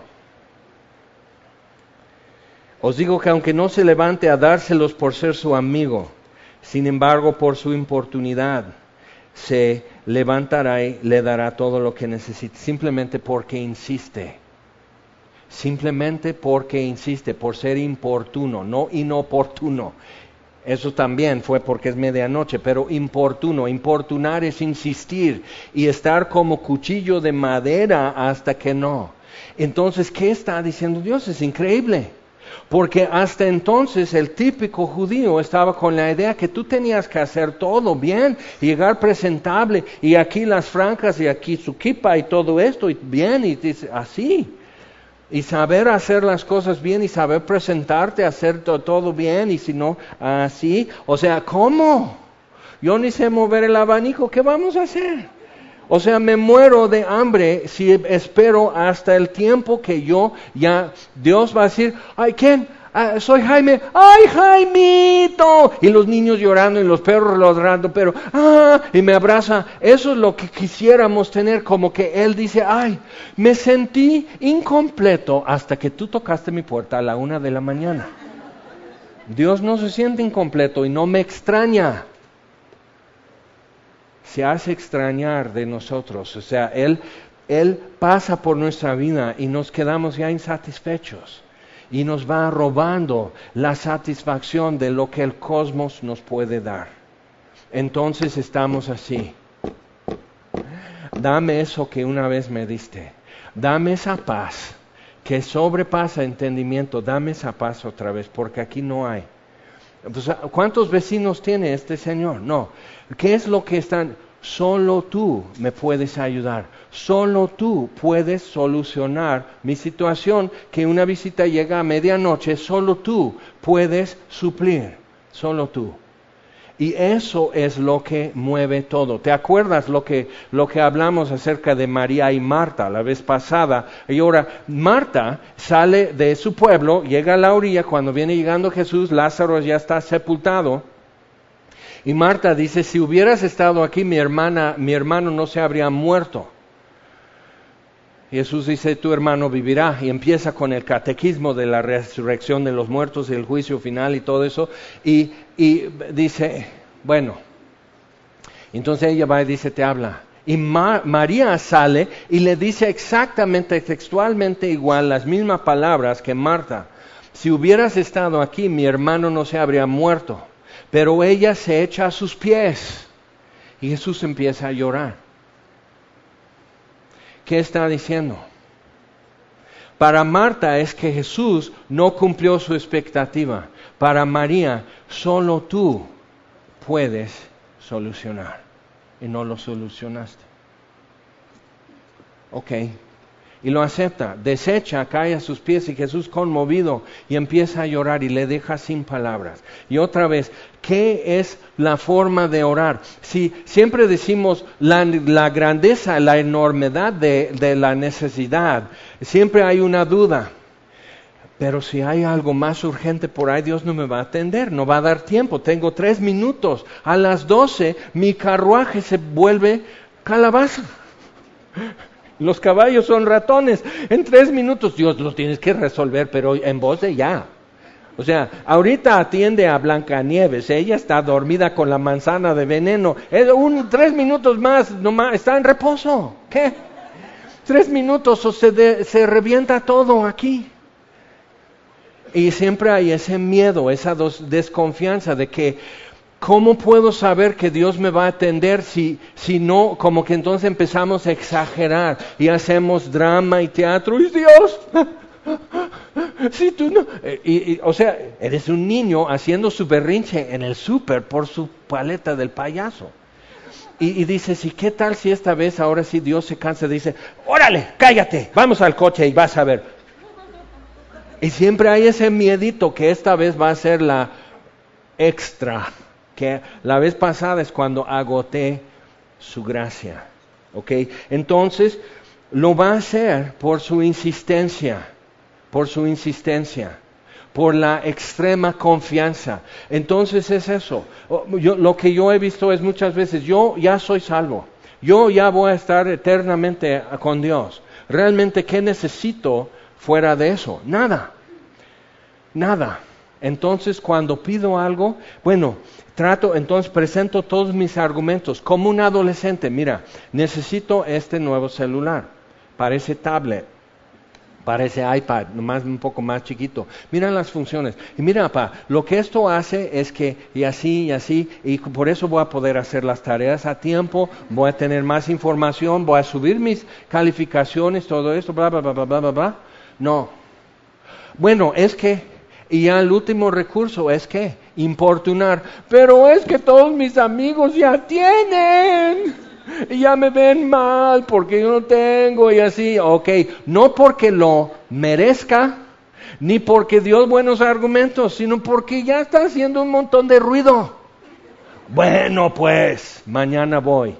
Os digo que aunque no se levante a dárselos por ser su amigo, sin embargo por su importunidad, se levantará y le dará todo lo que necesite, simplemente porque insiste, simplemente porque insiste, por ser importuno, no inoportuno. Eso también fue porque es medianoche, pero importuno, importunar es insistir y estar como cuchillo de madera hasta que no. Entonces, ¿qué está diciendo Dios? Es increíble. Porque hasta entonces el típico judío estaba con la idea que tú tenías que hacer todo bien, llegar presentable, y aquí las franjas, y aquí su kipa, y todo esto, y bien, y así. Y saber hacer las cosas bien, y saber presentarte, hacer to- todo bien, y si no, así. O sea, ¿cómo? Yo ni sé mover el abanico, ¿qué vamos a hacer? O sea, me muero de hambre si espero hasta el tiempo que yo ya, Dios va a decir, ay, ¿quién? Ah, soy Jaime, ay, Jaimito, y los niños llorando y los perros ladrando, pero, ah, y me abraza. Eso es lo que quisiéramos tener, como que Él dice, ay, me sentí incompleto hasta que tú tocaste mi puerta a la una de la mañana. Dios no se siente incompleto y no me extraña. Se hace extrañar de nosotros, o sea, Él, Él pasa por nuestra vida y nos quedamos ya insatisfechos y nos va robando la satisfacción de lo que el cosmos nos puede dar. Entonces estamos así. Dame eso que una vez me diste, dame esa paz que sobrepasa entendimiento, dame esa paz otra vez, porque aquí no hay. Pues, ¿cuántos vecinos tiene este señor? No. ¿Qué es lo que están? Solo tú me puedes ayudar. Solo tú puedes solucionar mi situación, que una visita llega a medianoche, solo tú puedes suplir. Solo tú. Y eso es lo que mueve todo. ¿Te acuerdas lo que, lo que hablamos acerca de María y Marta la vez pasada? Y ahora Marta sale de su pueblo, llega a la orilla, cuando viene llegando Jesús, Lázaro ya está sepultado. Y Marta dice, si hubieras estado aquí, mi hermana, mi hermano no se habría muerto. Y Jesús dice, tu hermano vivirá, y empieza con el catequismo de la resurrección de los muertos y el juicio final y todo eso, y, y dice, bueno, entonces ella va y dice, te habla. Y Ma- María sale y le dice exactamente, textualmente igual, las mismas palabras que Marta. Si hubieras estado aquí, mi hermano no se habría muerto. Pero ella se echa a sus pies, y Jesús empieza a llorar. ¿Qué está diciendo? Para Marta es que Jesús no cumplió su expectativa. Para María, solo tú puedes solucionar. Y no lo solucionaste. Ok. Y lo acepta. Desecha, cae a sus pies, y Jesús conmovido y empieza a llorar y le deja sin palabras. Y otra vez, ¿qué es la forma de orar? Si siempre decimos la, la grandeza, la enormidad de, de la necesidad, siempre hay una duda. Pero si hay algo más urgente por ahí, Dios no me va a atender, no va a dar tiempo. Tengo tres minutos. A las doce mi carruaje se vuelve calabaza. Los caballos son ratones. En tres minutos, Dios, los tienes que resolver, pero en voz de ya. O sea, ahorita atiende a Blancanieves. Ella está dormida con la manzana de veneno. Es un, tres minutos más, nomás, está en reposo. ¿Qué? Tres minutos o se, de, se revienta todo aquí. Y siempre hay ese miedo, esa dos, desconfianza de que, ¿cómo puedo saber que Dios me va a atender si, si no? Como que entonces empezamos a exagerar y hacemos drama y teatro. ¡Y Dios! Si tú no... Y, y, o sea, eres un niño haciendo su berrinche en el súper por su paleta del payaso. Y, y dices, ¿y qué tal si esta vez ahora sí Dios se cansa y dice, órale, cállate, vamos al coche y vas a ver? Y siempre hay ese miedito que esta vez va a ser la extra, que la vez pasada es cuando agoté su gracia. ¿Ok? Entonces, lo va a hacer por su insistencia, por su insistencia, por la extrema confianza. Entonces es eso. Yo, lo que yo he visto es muchas veces, yo ya soy salvo, yo ya voy a estar eternamente con Dios. Realmente, ¿qué necesito fuera de eso? Nada, nada. Entonces, cuando pido algo, bueno, trato, entonces presento todos mis argumentos. Como un adolescente, mira, necesito este nuevo celular, parece tablet, parece iPad, nomás un poco más chiquito. Mira las funciones. Y mira, papá, lo que esto hace es que, y así, y así, y por eso voy a poder hacer las tareas a tiempo, voy a tener más información, voy a subir mis calificaciones, todo esto, bla, bla, bla, bla, bla, bla, bla. No. Bueno, es que, y ya el último recurso es que, importunar. Pero es que todos mis amigos ya tienen. Y ya me ven mal porque yo no tengo y así. Ok, no porque lo merezca, ni porque dio buenos argumentos, sino porque ya está haciendo un montón de ruido. Bueno, pues, mañana voy.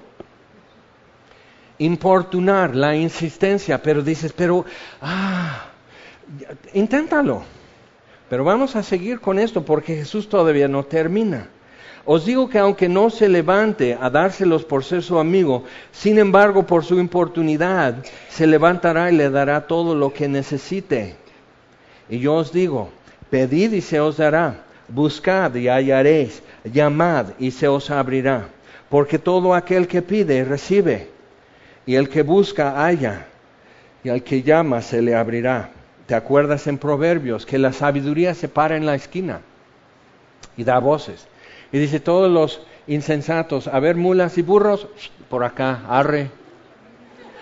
Importunar, la insistencia, pero dices, pero, ah, inténtalo. Pero vamos a seguir con esto porque Jesús todavía no termina. Os digo que aunque no se levante a dárselos por ser su amigo, sin embargo por su importunidad se levantará y le dará todo lo que necesite. Y yo os digo, pedid y se os dará, buscad y hallaréis, llamad y se os abrirá. Porque todo aquel que pide recibe, y el que busca halla, y al que llama se le abrirá. ¿Te acuerdas en Proverbios que la sabiduría se para en la esquina y da voces? Y dice, todos los insensatos, a ver, mulas y burros, por acá, arre.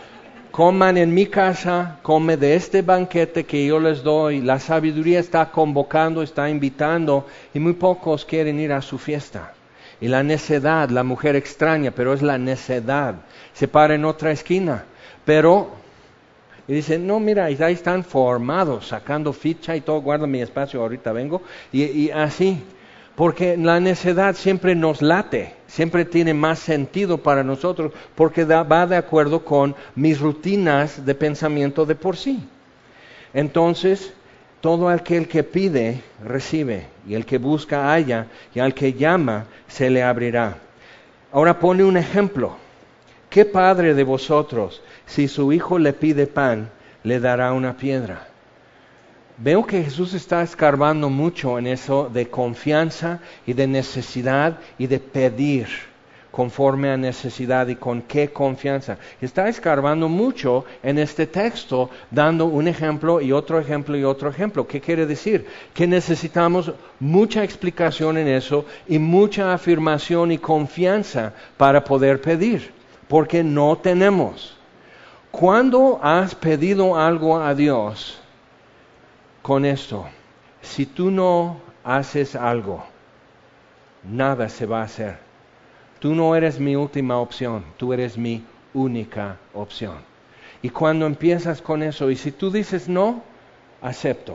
coman en mi casa, come de este banquete que yo les doy. La sabiduría está convocando, está invitando, y muy pocos quieren ir a su fiesta. Y la necedad, la mujer extraña, pero es la necedad, se para en otra esquina, pero, y dice, no, mira, ahí están formados, sacando ficha y todo, guarda mi espacio, ahorita vengo, y, y así, porque la necedad siempre nos late, siempre tiene más sentido para nosotros, porque da, va de acuerdo con mis rutinas de pensamiento de por sí. Entonces, todo aquel que pide, recibe, y el que busca, halla, y al que llama, se le abrirá. Ahora pone un ejemplo. ¿Qué padre de vosotros, si su hijo le pide pan, le dará una piedra? Veo que Jesús está escarbando mucho en eso de confianza y de necesidad y de pedir conforme a necesidad y con qué confianza. Está escarbando mucho en este texto, dando un ejemplo y otro ejemplo y otro ejemplo. ¿Qué quiere decir? Que necesitamos mucha explicación en eso y mucha afirmación y confianza para poder pedir, porque no tenemos. ¿Cuándo has pedido algo a Dios con esto? Si tú no haces algo, nada se va a hacer. Tú no eres mi última opción, tú eres mi única opción. Y cuando empiezas con eso, y si tú dices no, acepto.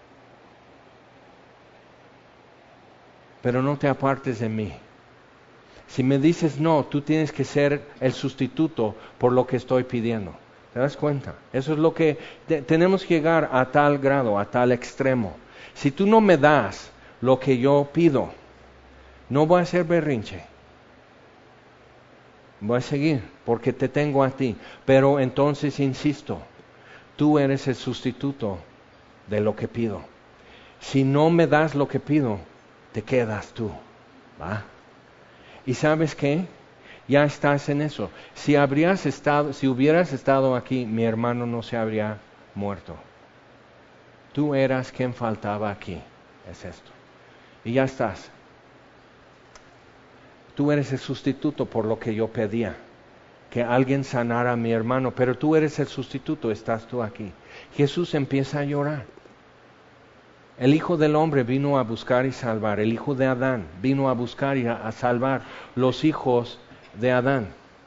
Pero no te apartes de mí. Si me dices no, tú tienes que ser el sustituto por lo que estoy pidiendo. ¿Te das cuenta? Eso es lo que te, tenemos que llegar a tal grado, a tal extremo. Si tú no me das lo que yo pido, no voy a hacer berrinche. Voy a seguir porque te tengo a ti. Pero entonces insisto, tú eres el sustituto de lo que pido. Si no me das lo que pido, te quedas tú. ¿Va? ¿Y sabes qué? Ya estás en eso. Si habrías estado, si hubieras estado aquí, mi hermano no se habría muerto. Tú eras quien faltaba aquí. Es esto. Y ya estás. Tú eres el sustituto por lo que yo pedía, que alguien sanara a mi hermano, pero tú eres el sustituto, estás tú aquí. Jesús empieza a llorar. El Hijo del Hombre vino a buscar y salvar, el Hijo de Adán vino a buscar y a, a salvar los hijos de Adán.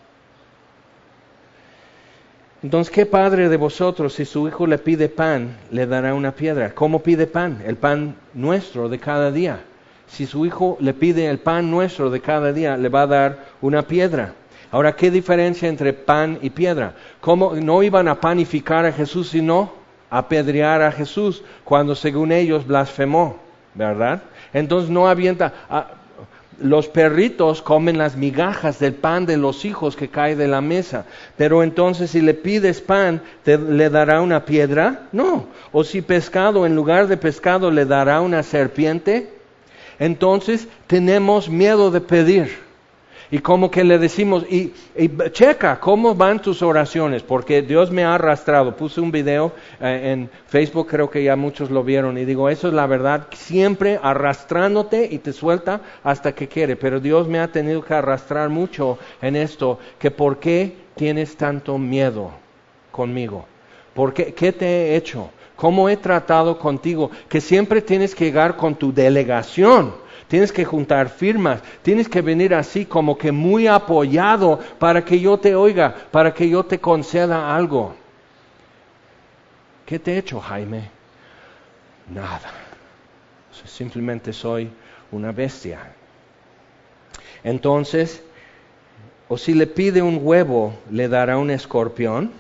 Entonces, ¿qué padre de vosotros, si su hijo le pide pan, le dará una piedra? ¿Cómo pide pan? El pan nuestro de cada día. Si su hijo le pide el pan nuestro de cada día, le va a dar una piedra. Ahora, ¿qué diferencia entre pan y piedra? ¿Cómo no iban a panificar a Jesús, sino a apedrear a Jesús cuando según ellos blasfemó, ¿verdad? Entonces no avienta. A, los perritos comen las migajas del pan de los hijos que cae de la mesa. Pero entonces si le pides pan, ¿te, ¿le dará una piedra? No. O si pescado, en lugar de pescado, ¿le dará una serpiente? Entonces tenemos miedo de pedir. Y como que le decimos, y, y checa cómo van tus oraciones, porque Dios me ha arrastrado. Puse un video eh, en Facebook, creo que ya muchos lo vieron, y digo, eso es la verdad, siempre arrastrándote y te suelta hasta que quiere. Pero Dios me ha tenido que arrastrar mucho en esto, que ¿por qué tienes tanto miedo conmigo? ¿Por qué? ¿Qué te he hecho? ¿Cómo he tratado contigo? Que siempre tienes que llegar con tu delegación. Tienes que juntar firmas, tienes que venir así como que muy apoyado para que yo te oiga, para que yo te conceda algo. ¿Qué te he hecho, Jaime? Nada. Simplemente soy una bestia. Entonces, o si le pide un huevo, ¿le dará un escorpión?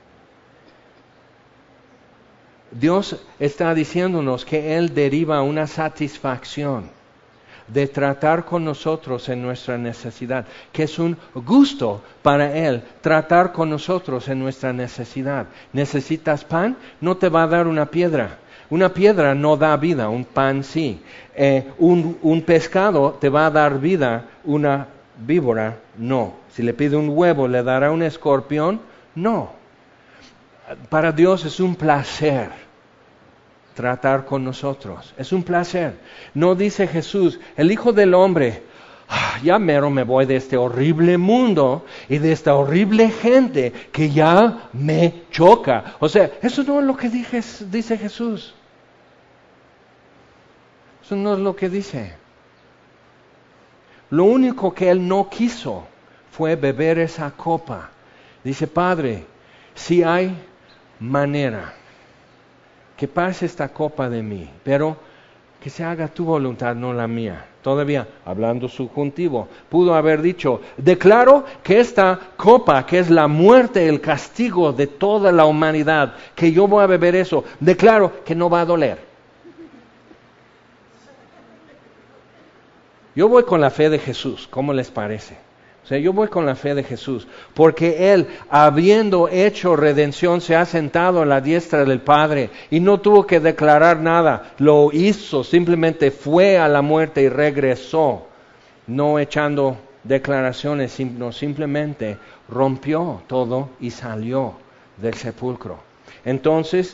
Dios está diciéndonos que Él deriva una satisfacción de tratar con nosotros en nuestra necesidad, que es un gusto para Él tratar con nosotros en nuestra necesidad. ¿Necesitas pan? No te va a dar una piedra. Una piedra no da vida, un pan sí. Eh, un, un pescado te va a dar vida, una víbora no. Si le pide un huevo, ¿le dará un escorpión? No. Para Dios es un placer tratar con nosotros. Es un placer. No dice Jesús, el Hijo del Hombre, ah, ya mero me voy de este horrible mundo y de esta horrible gente que ya me choca. O sea, eso no es lo que dije, dice Jesús. Eso no es lo que dice. Lo único que Él no quiso fue beber esa copa. Dice, Padre, si hay manera que pase esta copa de mí, pero que se haga tu voluntad, no la mía. Todavía, hablando subjuntivo, pudo haber dicho, declaro que esta copa, que es la muerte, el castigo de toda la humanidad, que yo voy a beber eso, declaro que no va a doler. Yo voy con la fe de Jesús, ¿cómo les parece? O sea, yo voy con la fe de Jesús, porque Él, habiendo hecho redención, se ha sentado a la diestra del Padre y no tuvo que declarar nada, lo hizo, simplemente fue a la muerte y regresó, no echando declaraciones, sino simplemente rompió todo y salió del sepulcro. Entonces,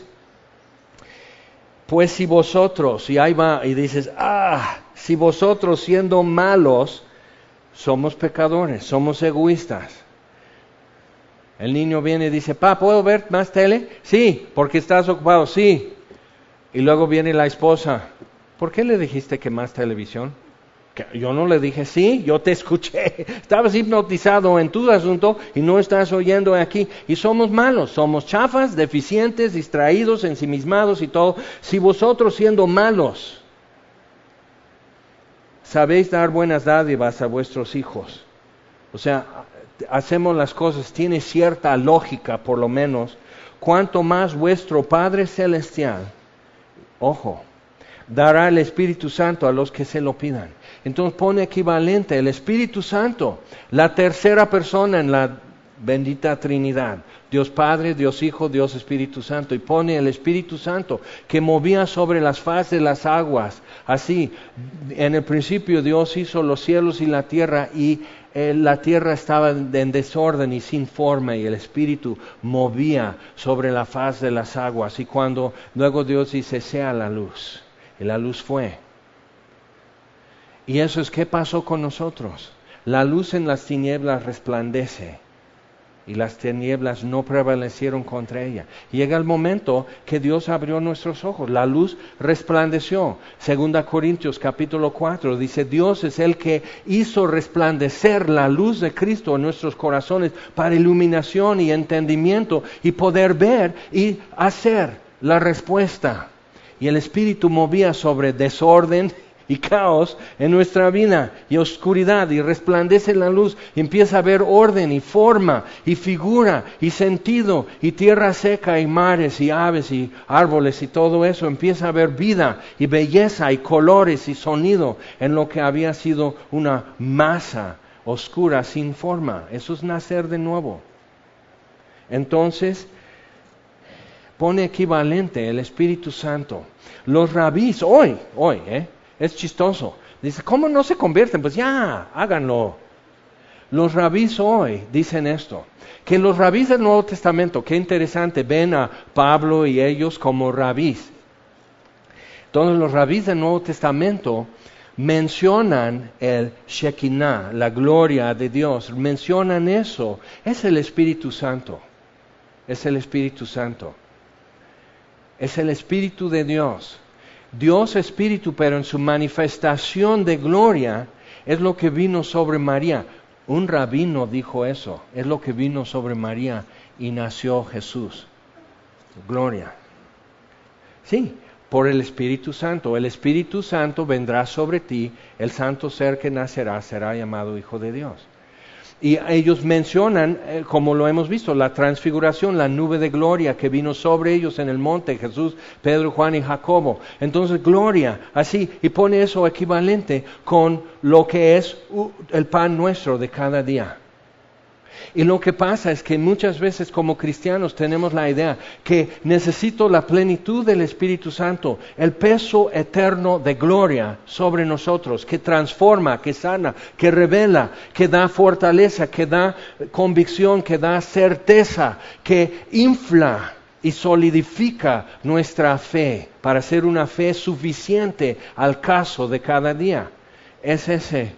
pues si vosotros, y ahí va, y dices, ah, si vosotros siendo malos, somos pecadores, somos egoístas. El niño viene y dice, pa, ¿puedo ver más tele? Sí, porque estás ocupado, sí. Y luego viene la esposa, ¿por qué le dijiste que más televisión? Que yo no le dije, sí, yo te escuché. Estabas hipnotizado en tu asunto y no estás oyendo aquí. Y somos malos, somos chafas, deficientes, distraídos, ensimismados y todo. Si vosotros siendo malos sabéis dar buenas dádivas a vuestros hijos. O sea, hacemos las cosas, tiene cierta lógica por lo menos. Cuanto más vuestro Padre Celestial, ojo, dará el Espíritu Santo a los que se lo pidan. Entonces pone equivalente el Espíritu Santo, la tercera persona en la bendita Trinidad. Dios Padre, Dios Hijo, Dios Espíritu Santo. Y pone el Espíritu Santo que movía sobre las faces de las aguas. Así, en el principio Dios hizo los cielos y la tierra y eh, la tierra estaba en desorden y sin forma y el Espíritu movía sobre la faz de las aguas. Y cuando luego Dios dice, sea la luz. Y la luz fue. Y eso es qué pasó con nosotros. La luz en las tinieblas resplandece. Y las tinieblas no prevalecieron contra ella. Llega el momento que Dios abrió nuestros ojos. La luz resplandeció. Segunda Corintios capítulo cuatro dice, Dios es el que hizo resplandecer la luz de Cristo en nuestros corazones para iluminación y entendimiento y poder ver y hacer la respuesta. Y el Espíritu movía sobre desorden y caos en nuestra vida y oscuridad y resplandece la luz y empieza a haber orden y forma y figura y sentido y tierra seca y mares y aves y árboles y todo eso, empieza a haber vida y belleza y colores y sonido en lo que había sido una masa oscura sin forma. Eso es nacer de nuevo. Entonces pone equivalente el Espíritu Santo. Los rabís hoy, hoy, eh es chistoso. Dice, ¿cómo no se convierten? Pues ya, háganlo. Los rabís hoy dicen esto, que los rabís del Nuevo Testamento, qué interesante, ven a Pablo y ellos como rabís. Entonces los rabís del Nuevo Testamento mencionan el Shekinah, la gloria de Dios, mencionan eso. Es el Espíritu Santo, es el Espíritu Santo, es el Espíritu de Dios. Dios Espíritu, pero en su manifestación de gloria, es lo que vino sobre María. Un rabino dijo eso, es lo que vino sobre María y nació Jesús. Gloria. Sí, por el Espíritu Santo. El Espíritu Santo vendrá sobre ti, el santo ser que nacerá será llamado Hijo de Dios. Y ellos mencionan, eh, como lo hemos visto, la transfiguración, la nube de gloria que vino sobre ellos en el monte, Jesús, Pedro, Juan y Jacobo. Entonces, gloria, así, y pone eso equivalente con lo que es uh, el pan nuestro de cada día. Y lo que pasa es que muchas veces como cristianos tenemos la idea que necesito la plenitud del Espíritu Santo, el peso eterno de gloria sobre nosotros, que transforma, que sana, que revela, que da fortaleza, que da convicción, que da certeza, que infla y solidifica nuestra fe para ser una fe suficiente al caso de cada día. Es ese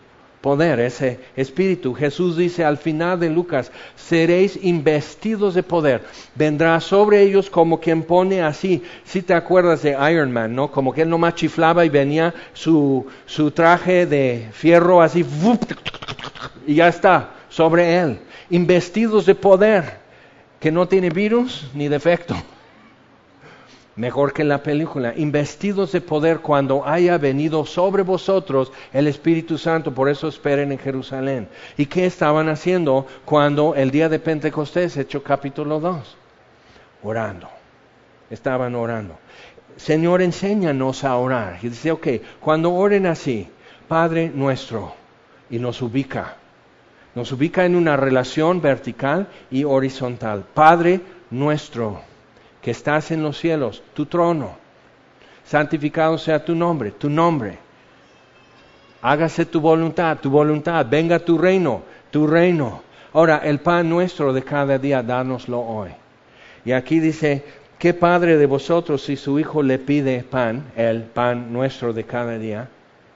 poder, ese espíritu. Jesús dice al final de Lucas, seréis investidos de poder. Vendrá sobre ellos como quien pone así. Si te acuerdas de Iron Man, ¿no? Como que él nomás chiflaba y venía su, su traje de fierro así, y ya está, sobre él. Investidos de poder, que no tiene virus ni defecto. Mejor que en la película, investidos de poder cuando haya venido sobre vosotros el Espíritu Santo, por eso esperen en Jerusalén. ¿Y qué estaban haciendo cuando el día de Pentecostés, Hechos capítulo dos? Orando, estaban orando. Señor, enséñanos a orar. Y dice, ok, cuando oren así, Padre nuestro, y nos ubica, nos ubica en una relación vertical y horizontal. Padre nuestro, que estás en los cielos, tu trono, santificado sea tu nombre, tu nombre, hágase tu voluntad, tu voluntad, venga tu reino, tu reino. Ahora, el pan nuestro de cada día, dánoslo hoy. Y aquí dice, ¿qué padre de vosotros si su hijo le pide pan, el pan nuestro de cada día,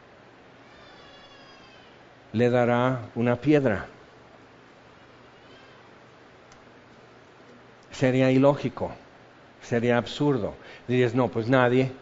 le dará una piedra? Sería ilógico. Sería absurdo. Dirías, no, pues nadie.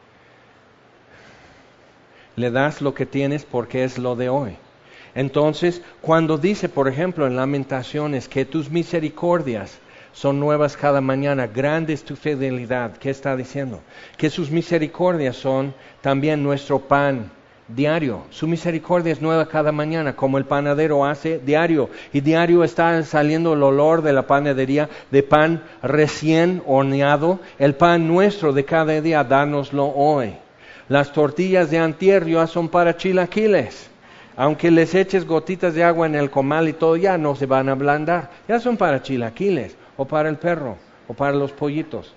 Le das lo que tienes porque es lo de hoy. Entonces, cuando dice, por ejemplo, en Lamentaciones, que tus misericordias son nuevas cada mañana, grande es tu fidelidad, ¿qué está diciendo? Que sus misericordias son también nuestro pan diario. Su misericordia es nueva cada mañana, como el panadero hace diario. Y diario está saliendo el olor de la panadería de pan recién horneado. El pan nuestro de cada día, dánoslo hoy. Las tortillas de antier ya son para chilaquiles. Aunque les eches gotitas de agua en el comal y todo, ya no se van a ablandar. Ya son para chilaquiles, o para el perro, o para los pollitos.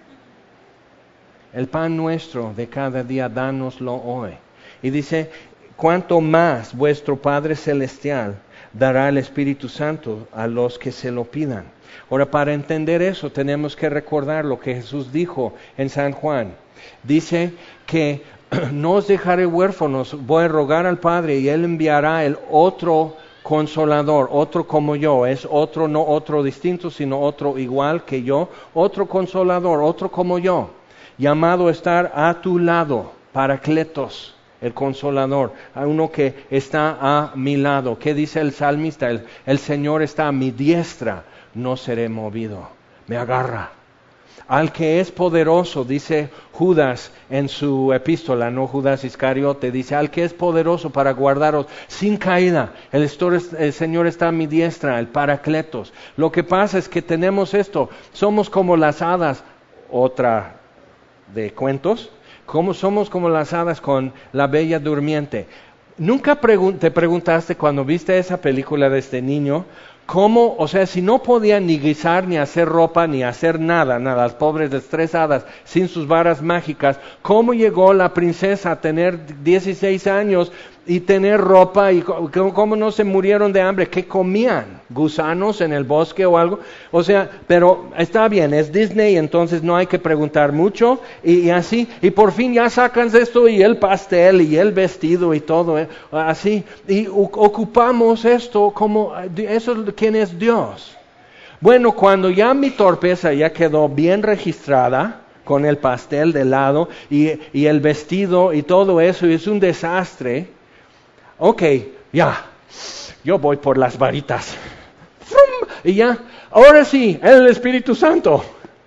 El pan nuestro de cada día, dánoslo hoy. Y dice, cuánto más vuestro Padre Celestial dará el Espíritu Santo a los que se lo pidan. Ahora, para entender eso, tenemos que recordar lo que Jesús dijo en San Juan. Dice que no os dejaré huérfanos, voy a rogar al Padre y Él enviará el otro Consolador, otro como yo, es otro, no otro distinto, sino otro igual que yo, otro Consolador, otro como yo, llamado a estar a tu lado, Paracletos. El Consolador, a uno que está a mi lado. ¿Qué dice el salmista? El, el Señor está a mi diestra, no seré movido. Me agarra. Al que es poderoso, dice Judas en su epístola, no Judas Iscariote, dice, al que es poderoso para guardaros sin caída. El, el Señor está a mi diestra, el Paracletos. Lo que pasa es que tenemos esto, somos como las hadas, otra de cuentos, como somos como las hadas con la Bella Durmiente. ¿Nunca pregun- te preguntaste cuando viste esa película de este niño, cómo, o sea, si no podían ni guisar, ni hacer ropa, ni hacer nada, nada, las pobres de tres hadas, sin sus varas mágicas, cómo llegó la princesa a tener dieciséis años y tener ropa, y cómo no se murieron de hambre? ¿Qué comían? ¿Gusanos en el bosque o algo? O sea, pero está bien, es Disney, entonces no hay que preguntar mucho, y, y así, y por fin ya sacan esto, y el pastel, y el vestido, y todo, eh, así, y u- ocupamos esto como, eso es quién es Dios. Bueno, cuando ya mi torpeza ya quedó bien registrada, con el pastel de lado, y, y el vestido, y todo eso, y es un desastre. Ok, ya, yo voy por las varitas. ¡Frum! Y ya, ahora sí, el Espíritu Santo.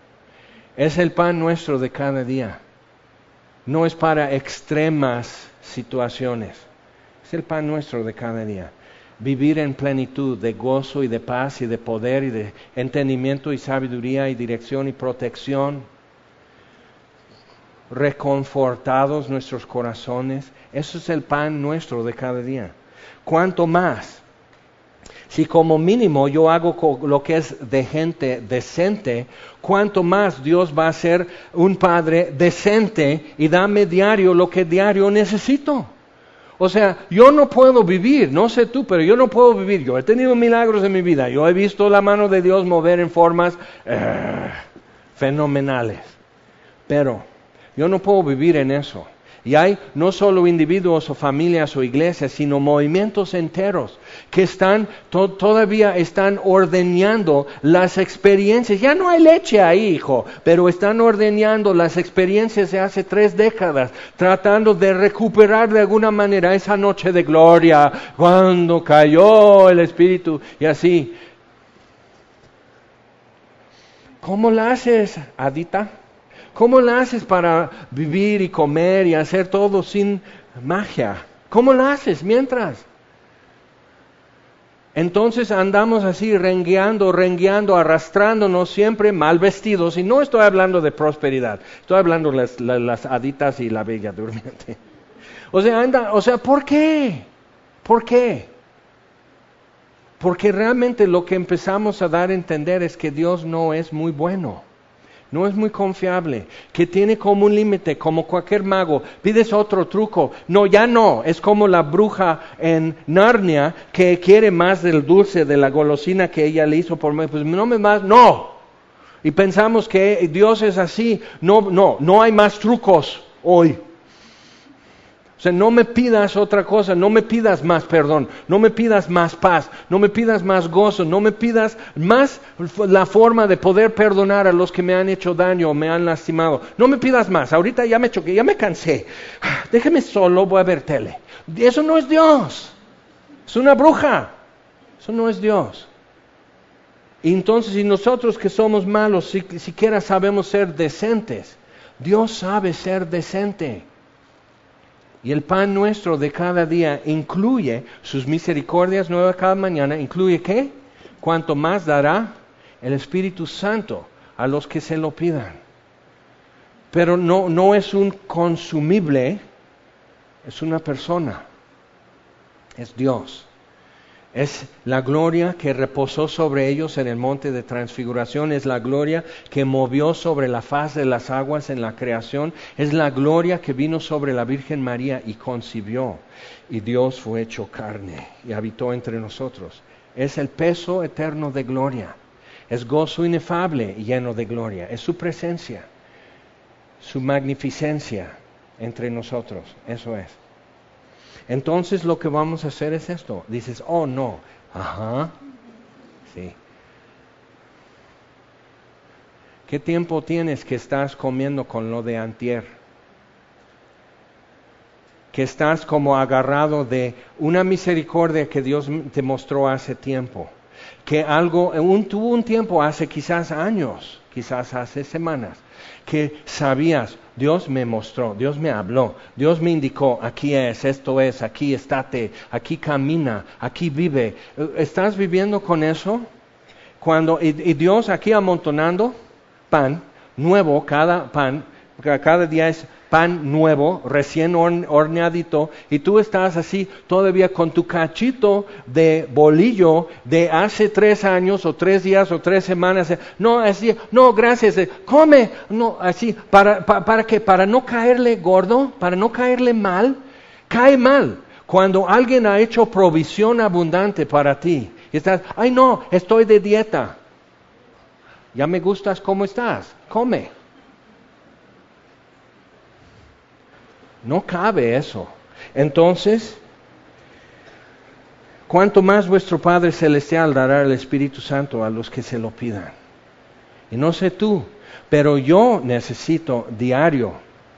Es el pan nuestro de cada día. No es para extremas situaciones. Es el pan nuestro de cada día. Vivir en plenitud de gozo y de paz y de poder y de entendimiento y sabiduría y dirección y protección. Reconfortados nuestros corazones. Eso es el pan nuestro de cada día. ¿Cuánto más? Si como mínimo yo hago lo que es de gente decente, ¿cuánto más Dios va a ser un Padre decente y dame diario lo que diario necesito? O sea, yo no puedo vivir, no sé tú, pero yo no puedo vivir. Yo he tenido milagros en mi vida, yo he visto la mano de Dios mover en formas eh, fenomenales, pero yo no puedo vivir en eso. Y hay no solo individuos o familias o iglesias, sino movimientos enteros que están to- todavía están ordeñando las experiencias. Ya no hay leche ahí, hijo, pero están ordeñando las experiencias de hace tres décadas, tratando de recuperar de alguna manera esa noche de gloria, cuando cayó el Espíritu y así. ¿Cómo la haces, Adita? ¿Cómo la haces para vivir y comer y hacer todo sin magia? ¿Cómo la haces mientras? Entonces andamos así rengueando, rengueando, arrastrándonos siempre mal vestidos. Y no estoy hablando de prosperidad, estoy hablando de las, las, las haditas y la bella durmiente. O sea, anda, o sea, ¿por qué? ¿Por qué? Porque realmente lo que empezamos a dar a entender es que Dios no es muy bueno. No es muy confiable, que tiene como un límite, como cualquier mago. Pides otro truco, no, ya no. Es como la bruja en Narnia que quiere más del dulce, de la golosina que ella le hizo por mí. Pues no me más, no. Y pensamos que Dios es así. No, no, no hay más trucos hoy. O sea, no me pidas otra cosa, no me pidas más perdón, no me pidas más paz, no me pidas más gozo, no me pidas más la forma de poder perdonar a los que me han hecho daño o me han lastimado. No me pidas más, ahorita ya me choqué, ya me cansé. Déjame solo, voy a ver tele. Eso no es Dios, es una bruja, eso no es Dios. Y entonces, si nosotros que somos malos, si, siquiera sabemos ser decentes, Dios sabe ser decente. Y el pan nuestro de cada día incluye sus misericordias nuevas cada mañana. ¿Incluye qué? Cuanto más dará el Espíritu Santo a los que se lo pidan. Pero no, no es un consumible, es una persona. Es Dios. Es la gloria que reposó sobre ellos en el monte de transfiguración, es la gloria que movió sobre la faz de las aguas en la creación, es la gloria que vino sobre la Virgen María y concibió, y Dios fue hecho carne y habitó entre nosotros. Es el peso eterno de gloria, es gozo inefable y lleno de gloria, es su presencia, su magnificencia entre nosotros, eso es. Entonces lo que vamos a hacer es esto. Dices, oh no, ajá, sí. ¿Qué tiempo tienes que estás comiendo con lo de antier? Que estás como agarrado de una misericordia que Dios te mostró hace tiempo. Que algo, un, tuvo un tiempo hace quizás años, quizás hace semanas, que sabías, Dios me mostró, Dios me habló, Dios me indicó, aquí es, esto es, aquí estate, aquí camina, aquí vive. ¿Estás viviendo con eso? Cuando, y, y Dios aquí amontonando pan nuevo, cada pan, cada día es pan nuevo, recién horneadito, y tú estás así todavía con tu cachito de bolillo de hace tres años, o tres días, o tres semanas. No, así, no, gracias, come, no, así, para, para, para que, para no caerle gordo, para no caerle mal, cae mal. Cuando alguien ha hecho provisión abundante para ti, y estás, ay no, estoy de dieta. Ya me gustas cómo estás, come. No cabe eso. Entonces, cuanto más vuestro Padre Celestial dará el Espíritu Santo a los que se lo pidan. Y no sé tú, pero yo necesito diario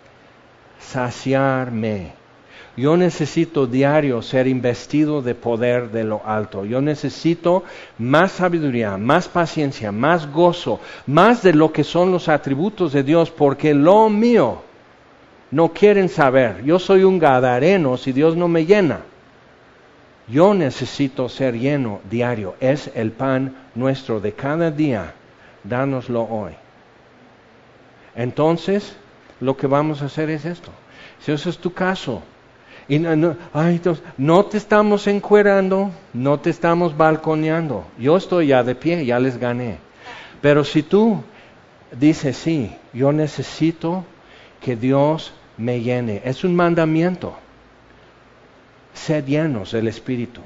saciarme. Yo necesito diario ser investido de poder de lo alto. Yo necesito más sabiduría, más paciencia, más gozo, más de lo que son los atributos de Dios, porque lo mío no quieren saber. Yo soy un gadareno si Dios no me llena. Yo necesito ser lleno diario. Es el pan nuestro de cada día. Dánoslo hoy. Entonces, lo que vamos a hacer es esto. Si ese es tu caso, y no, no, ay, entonces, no te estamos encuerando, no te estamos balconeando. Yo estoy ya de pie, ya les gané. Pero si tú dices, sí, yo necesito que Dios me llene. Es un mandamiento. Sed llenos del Espíritu.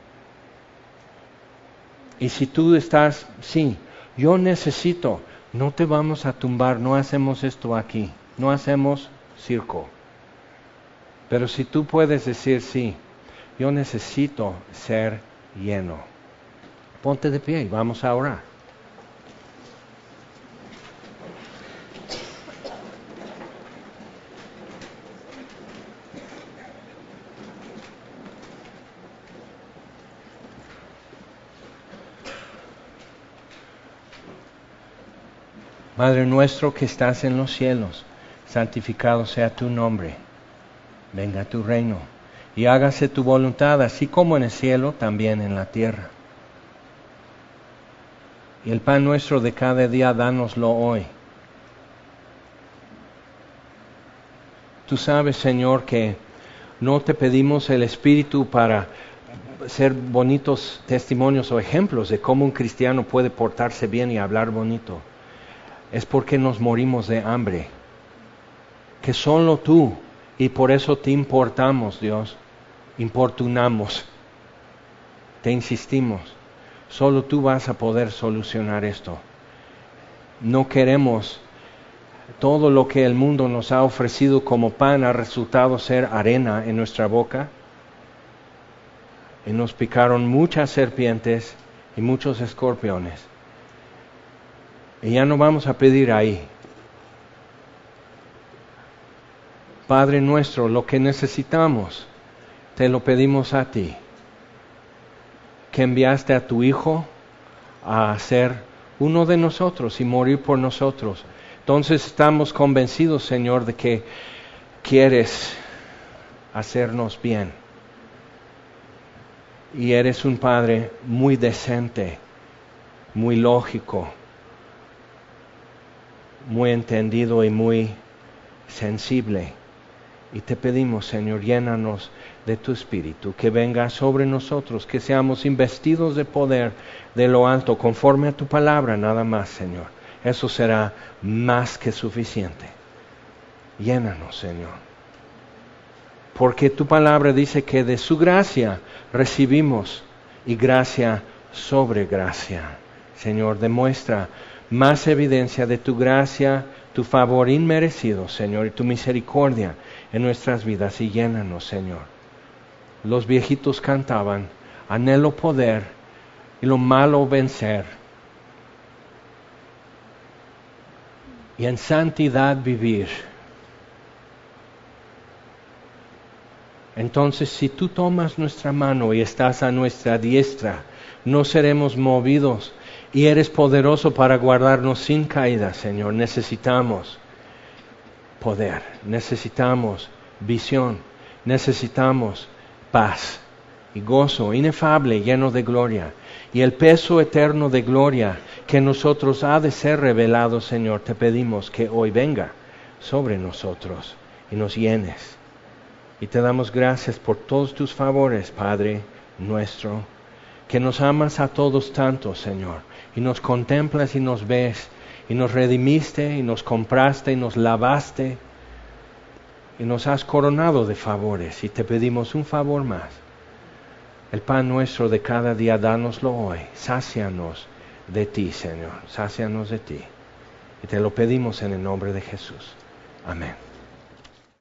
Y si tú estás, sí, yo necesito, no te vamos a tumbar, no hacemos esto aquí, no hacemos circo. Pero si tú puedes decir sí, yo necesito ser lleno. Ponte de pie y vamos a orar. Padre nuestro que estás en los cielos, santificado sea tu nombre. Venga tu reino, y hágase tu voluntad, así como en el cielo, también en la tierra. Y el pan nuestro de cada día, dánoslo hoy. Tú sabes, Señor, que no te pedimos el Espíritu para ser bonitos testimonios o ejemplos de cómo un cristiano puede portarse bien y hablar bonito. Es porque nos morimos de hambre, que solo tú, y por eso te importamos, Dios, importunamos, te insistimos, solo tú vas a poder solucionar esto. No queremos, todo lo que el mundo nos ha ofrecido como pan ha resultado ser arena en nuestra boca, y nos picaron muchas serpientes y muchos escorpiones. Y ya no vamos a pedir ahí. Padre nuestro, lo que necesitamos, te lo pedimos a ti, que enviaste a tu Hijo a ser uno de nosotros y morir por nosotros. Entonces estamos convencidos, Señor, de que quieres hacernos bien. Y eres un Padre muy decente, muy lógico, muy entendido y muy sensible. Y te pedimos, Señor, llénanos de tu Espíritu, que venga sobre nosotros, que seamos investidos de poder de lo alto, conforme a tu palabra, nada más, Señor. Eso será más que suficiente. Llénanos, Señor. Porque tu palabra dice que de su gracia recibimos, y gracia sobre gracia. Señor, demuestra más evidencia de tu gracia, tu favor inmerecido, Señor, y tu misericordia en nuestras vidas, y llénanos, Señor. Los viejitos cantaban, anhelo poder y lo malo vencer, y en santidad vivir. Entonces, si tú tomas nuestra mano y estás a nuestra diestra, no seremos movidos, y eres poderoso para guardarnos sin caída, Señor. Necesitamos poder, necesitamos visión, necesitamos paz y gozo inefable, lleno de gloria. Y el peso eterno de gloria que en nosotros ha de ser revelado, Señor, te pedimos que hoy venga sobre nosotros y nos llenes. Y te damos gracias por todos tus favores, Padre nuestro, que nos amas a todos tanto, Señor, y nos contemplas y nos ves, y nos redimiste, y nos compraste, y nos lavaste, y nos has coronado de favores, y te pedimos un favor más. El pan nuestro de cada día, dánoslo hoy, sácianos de ti, Señor, sácianos de ti. Y te lo pedimos en el nombre de Jesús. Amén.